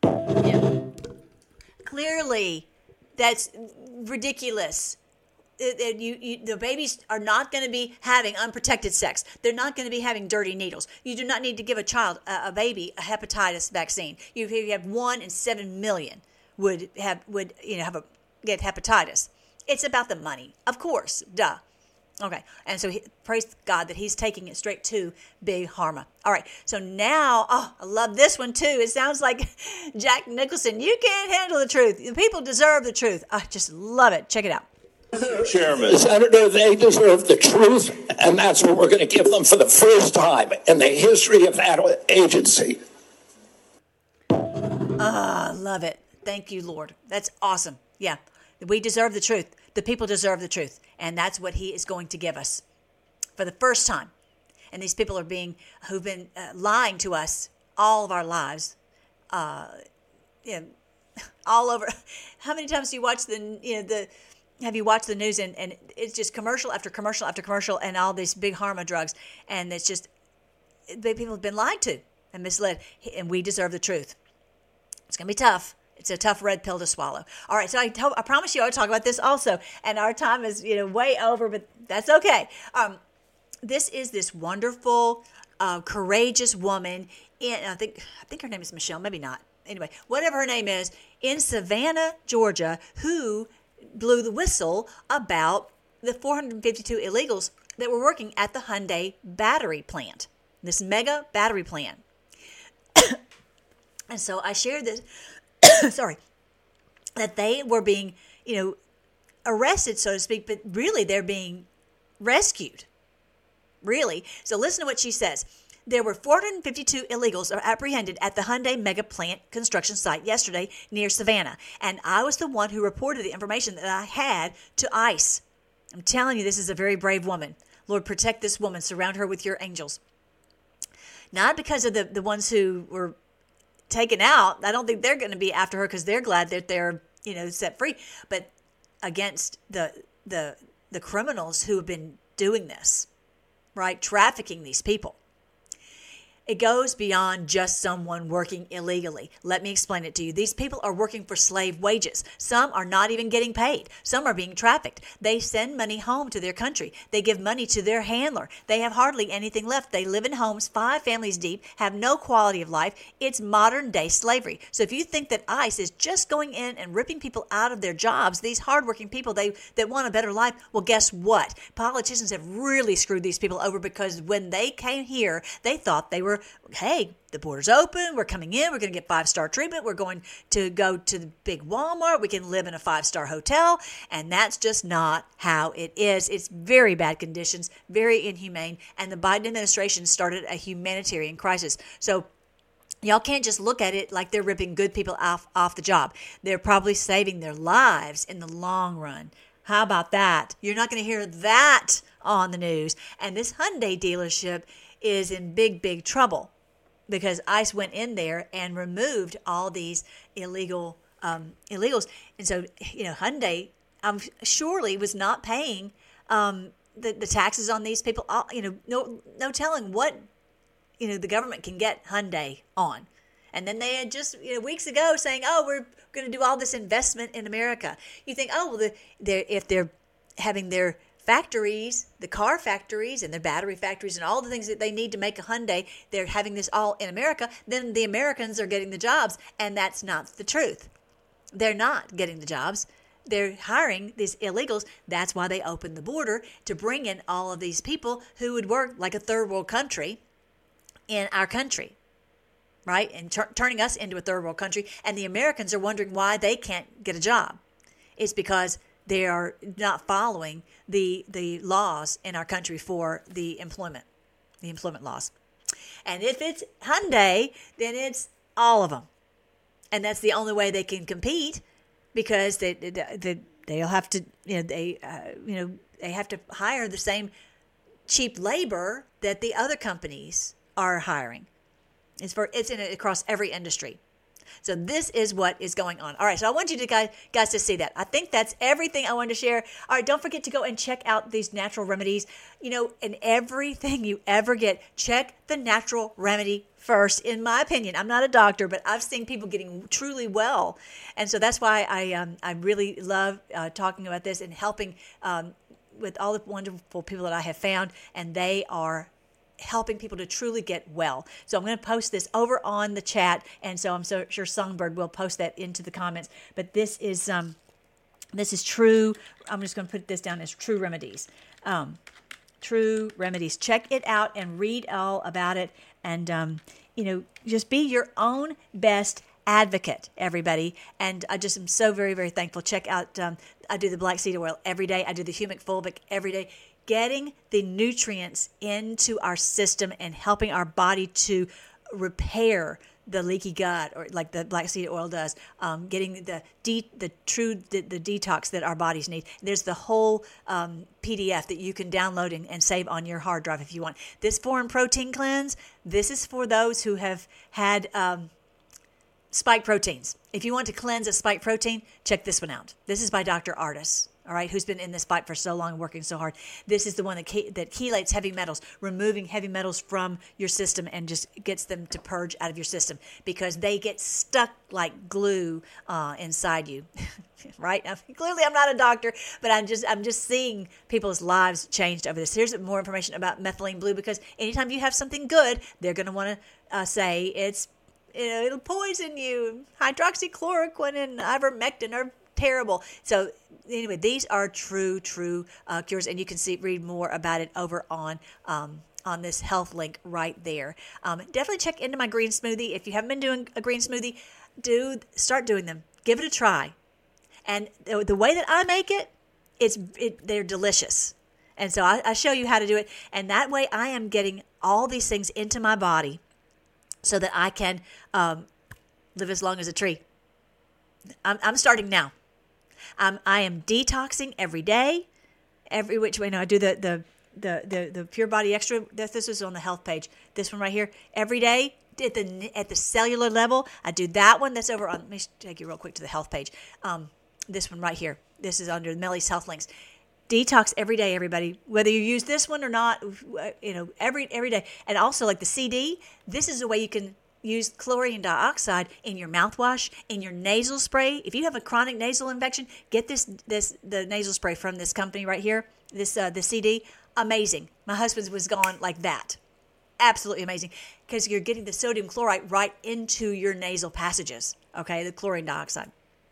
Clearly, that's ridiculous. It- it- you, you, the babies are not going to be having unprotected sex. They're not going to be having dirty needles. You do not need to give a child, a, a baby, a hepatitis vaccine. You, you have one in seven million would have would you know have a get hepatitis. It's about the money, of course. Duh. Okay, and so he, praise God that he's taking it straight to Big Pharma. All right, so now, oh, I love this one too. It sounds like Jack Nicholson. You can't handle the truth. The people deserve the truth. I just love it. Check it out. Chairman. Senator, they deserve the truth, and that's what we're going to give them for the first time in the history of that agency. Ah, I love it. Thank you, Lord. That's awesome. Yeah, we deserve the truth. The people deserve the truth, and that's what he is going to give us for the first time. And these people are being, who've been uh, lying to us all of our lives, uh, you know, all over. How many times do you watch the, you know, the, have you watched the news and, and it's just commercial after commercial after commercial and all these big Pharma drugs, and it's just, people have been lied to and misled, and we deserve the truth. It's going to be tough. It's a tough red pill to swallow. All right, so I, told, I promise you I would talk about this also, and our time is you know way over, but that's okay. Um, this is this wonderful, uh, courageous woman in I think I think her name is Michelle, maybe not. Anyway, whatever her name is, in Savannah, Georgia, who blew the whistle about the four hundred fifty-two illegals that were working at the Hyundai battery plant, this mega battery plant. And so I shared this. sorry, that they were being, you know, arrested, so to speak, but really they're being rescued. Really. So listen to what she says. There were four hundred fifty-two illegals apprehended at the Hyundai mega plant construction site yesterday near Savannah, and I was the one who reported the information that I had to ICE. I'm telling you, this is a very brave woman. Lord, protect this woman. Surround her with your angels. Not because of the, the ones who were taken out. I don't think they're going to be after her because they're glad that they're, you know, set free. But against the the the criminals who have been doing this, right? Trafficking these people. It goes beyond just someone working illegally. Let me explain it to you. These people are working for slave wages. Some are not even getting paid. Some are being trafficked. They send money home to their country. They give money to their handler. They have hardly anything left. They live in homes five families deep, have no quality of life. It's modern day slavery. So if you think that ICE is just going in and ripping people out of their jobs, these hardworking people they that want a better life, well, guess what? Politicians have really screwed these people over because when they came here, they thought they were hey, the border's open, we're coming in, we're going to get five-star treatment, we're going to go to the big Walmart, we can live in a five-star hotel, and that's just not how it is. It's very bad conditions, very inhumane, and the Biden administration started a humanitarian crisis. So y'all can't just look at it like they're ripping good people off, off the job. They're probably saving their lives in the long run. How about that? You're not going to hear that on the news. And this Hyundai dealership is in big, big trouble because ICE went in there and removed all these illegal um, illegals. And so, you know, Hyundai um, surely was not paying um, the, the taxes on these people. All, you know, no, no telling what, you know, the government can get Hyundai on. And then they had just, you know, weeks ago saying, oh, we're going to do all this investment in America. You think, oh, well, the, they're, if they're having their factories, the car factories and their battery factories and all the things that they need to make a Hyundai, they're having this all in America, then the Americans are getting the jobs. And that's not the truth. They're not getting the jobs. They're hiring these illegals. That's why they opened the border to bring in all of these people who would work like a third world country in our country, right? And tur- turning us into a third world country. And the Americans are wondering why they can't get a job. It's because they are not following the the laws in our country for the employment, the employment laws. And if it's Hyundai, then it's all of them. And that's the only way they can compete because they, they, they'll have to, you know, they, uh, you know, they have to hire the same cheap labor that the other companies are hiring. It's for it's in across every industry. So this is what is going on. All right, so I want you to guys, guys to see that. I think that's everything I wanted to share. All right, don't forget to go and check out these natural remedies. You know, in everything you ever get, check the natural remedy first, in my opinion. I'm not a doctor, but I've seen people getting truly well. And so that's why I um, I really love uh, talking about this and helping um, with all the wonderful people that I have found, and they are helping people to truly get well. So I'm going to post this over on the chat, and so I'm so sure Songbird will post that into the comments. But this is um, this is true. I'm just going to put this down as True Remedies. Um, True Remedies. Check it out and read all about it, and um, you know, just be your own best advocate, everybody. And I just am so very, very thankful. Check out. Um, I do the black seed oil every day. I do the humic fulvic every day. Getting the nutrients into our system and helping our body to repair the leaky gut, or like the black seed oil does, um, getting the de- the true the, the detox that our bodies need. There's the whole um, P D F that you can download and, and save on your hard drive if you want. This foreign protein cleanse, this is for those who have had um, spike proteins. If you want to cleanse a spike protein, check this one out. This is by Doctor Artis. All right, who's been in this fight for so long, working so hard. This is the one that che- that chelates heavy metals, removing heavy metals from your system and just gets them to purge out of your system because they get stuck like glue uh, inside you. Right? Now, clearly, I'm not a doctor, but I'm just I'm just seeing people's lives changed over this. Here's more information about methylene blue, because anytime you have something good, they're going to want to uh, say it's you know, it'll poison you. Hydroxychloroquine and ivermectin are terrible. So anyway, these are true, true uh, cures, and you can see read more about it over on um, on this health link right there. Um, definitely check into my green smoothie. If you haven't been doing a green smoothie, do start doing them. Give it a try. And the, the way that I make it, it's it, they're delicious. And so I, I show you how to do it, and that way I am getting all these things into my body so that I can um, live as long as a tree. I'm, I'm starting now. Um, I am detoxing every day, every which way. No, I do the the the the, the Pure Body Extra. This is on the health page. This one right here. Every day at the at the cellular level, I do that one. That's over on. Let me take you real quick to the health page. Um, this one right here. This is under Melly's Health Links. Detox every day, everybody. Whether you use this one or not, you know, every every day. And also, like the C D, this is a way you can use chlorine dioxide in your mouthwash, in your nasal spray. If you have a chronic nasal infection, get this this the nasal spray from this company right here. This uh, the C D, amazing. My husband's was gone like that, absolutely amazing, because you're getting the sodium chloride right into your nasal passages. Okay, the chlorine dioxide,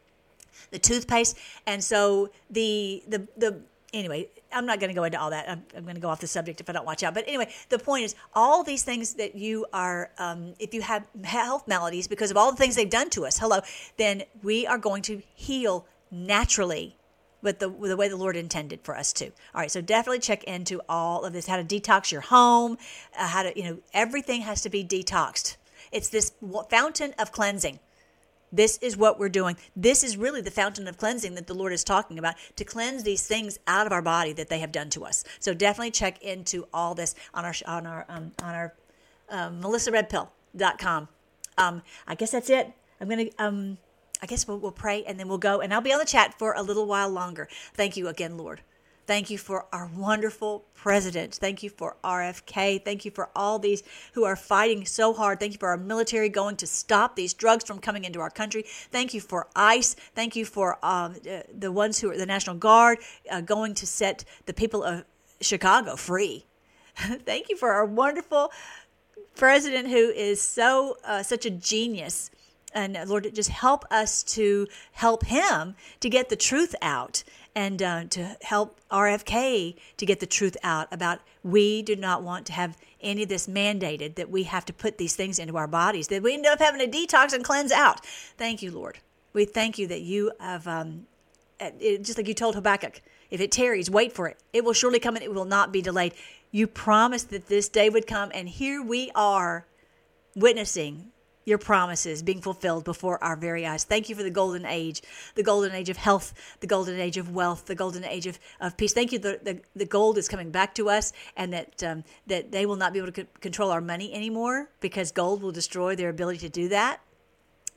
the toothpaste, and so the the the. Anyway, I'm not going to go into all that. I'm, I'm going to go off the subject if I don't watch out. But anyway, the point is, all these things that you are, um, if you have health maladies because of all the things they've done to us, hello, then we are going to heal naturally with the, with the way the Lord intended for us to. All right, so definitely check into all of this, how to detox your home, uh, how to, you know, everything has to be detoxed. It's this fountain of cleansing. This is what we're doing. This is really the fountain of cleansing that the Lord is talking about, to cleanse these things out of our body that they have done to us. So definitely check into all this on our on our um, on our uh, melissa red pill dot com. Um, I guess that's it. I'm gonna um, I guess we'll, we'll pray and then we'll go, and I'll be on the chat for a little while longer. Thank you again, Lord. Thank you for our wonderful president. Thank you for R F K. Thank you for all these who are fighting so hard. Thank you for our military going to stop these drugs from coming into our country. Thank you for ICE. Thank you for um, the ones who are the National Guard uh, going to set the people of Chicago free. Thank you for our wonderful president who is so uh, such a genius. And Lord, just help us to help him to get the truth out, and uh, to help R F K to get the truth out about we do not want to have any of this mandated, that we have to put these things into our bodies, that we end up having to detox and cleanse out. Thank you, Lord. We thank you that you have, um, it, just like you told Habakkuk, if it tarries, wait for it. It will surely come and it will not be delayed. You promised that this day would come, and here we are witnessing your promises being fulfilled before our very eyes. Thank you for the golden age, the golden age of health, the golden age of wealth, the golden age of, of peace. Thank you that the, the gold is coming back to us, and that um, that they will not be able to c- control our money anymore, because gold will destroy their ability to do that.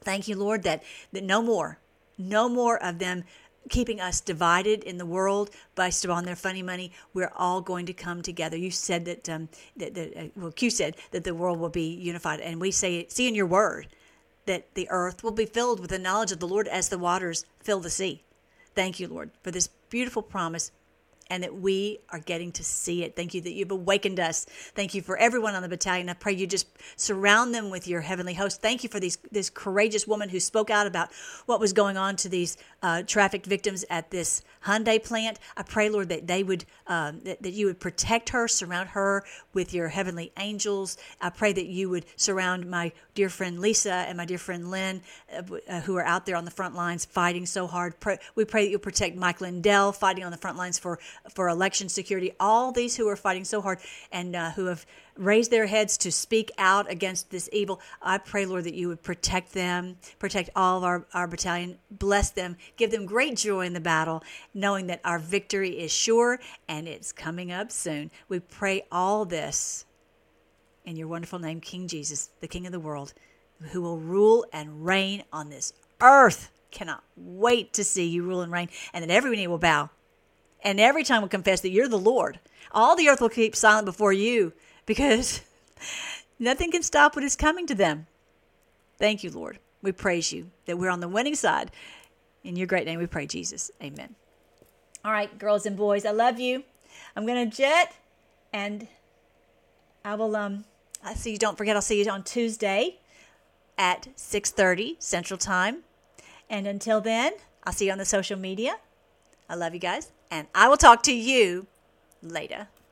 Thank you, Lord, that, that no more, no more of them keeping us divided in the world based upon their funny money. We're all going to come together. You said that, um, that, that uh, well, Q said that the world will be unified. And we say, see in your word that the earth will be filled with the knowledge of the Lord as the waters fill the sea. Thank you, Lord, for this beautiful promise, and that we are getting to see it. Thank you that you've awakened us. Thank you for everyone on the battalion. I pray you just surround them with your heavenly host. Thank you for these this courageous woman who spoke out about what was going on to these uh, trafficked victims at this Hyundai plant. I pray, Lord, that they would um, that, that you would protect her, surround her with your heavenly angels. I pray that you would surround my dear friend Lisa and my dear friend Lynn, uh, who are out there on the front lines fighting so hard. Pray, we pray that you'll protect Mike Lindell, fighting on the front lines for for election security, all these who are fighting so hard and uh, who have raised their heads to speak out against this evil. I pray, Lord, that you would protect them, protect all of our, our battalion, bless them, give them great joy in the battle, knowing that our victory is sure and it's coming up soon. We pray all this in your wonderful name, King Jesus, the King of the world, who will rule and reign on this earth. Cannot wait to see you rule and reign, and that every knee will bow. And every time we'll confess that you're the Lord. All the earth will keep silent before you because nothing can stop what is coming to them. Thank you, Lord. We praise you that we're on the winning side. In your great name we pray, Jesus. Amen. All right, girls and boys, I love you. I'm going to jet, and I will, um, I see you. Don't forget, I'll see you on Tuesday at six thirty Central Time. And until then, I'll see you on the social media. I love you guys. And I will talk to you later.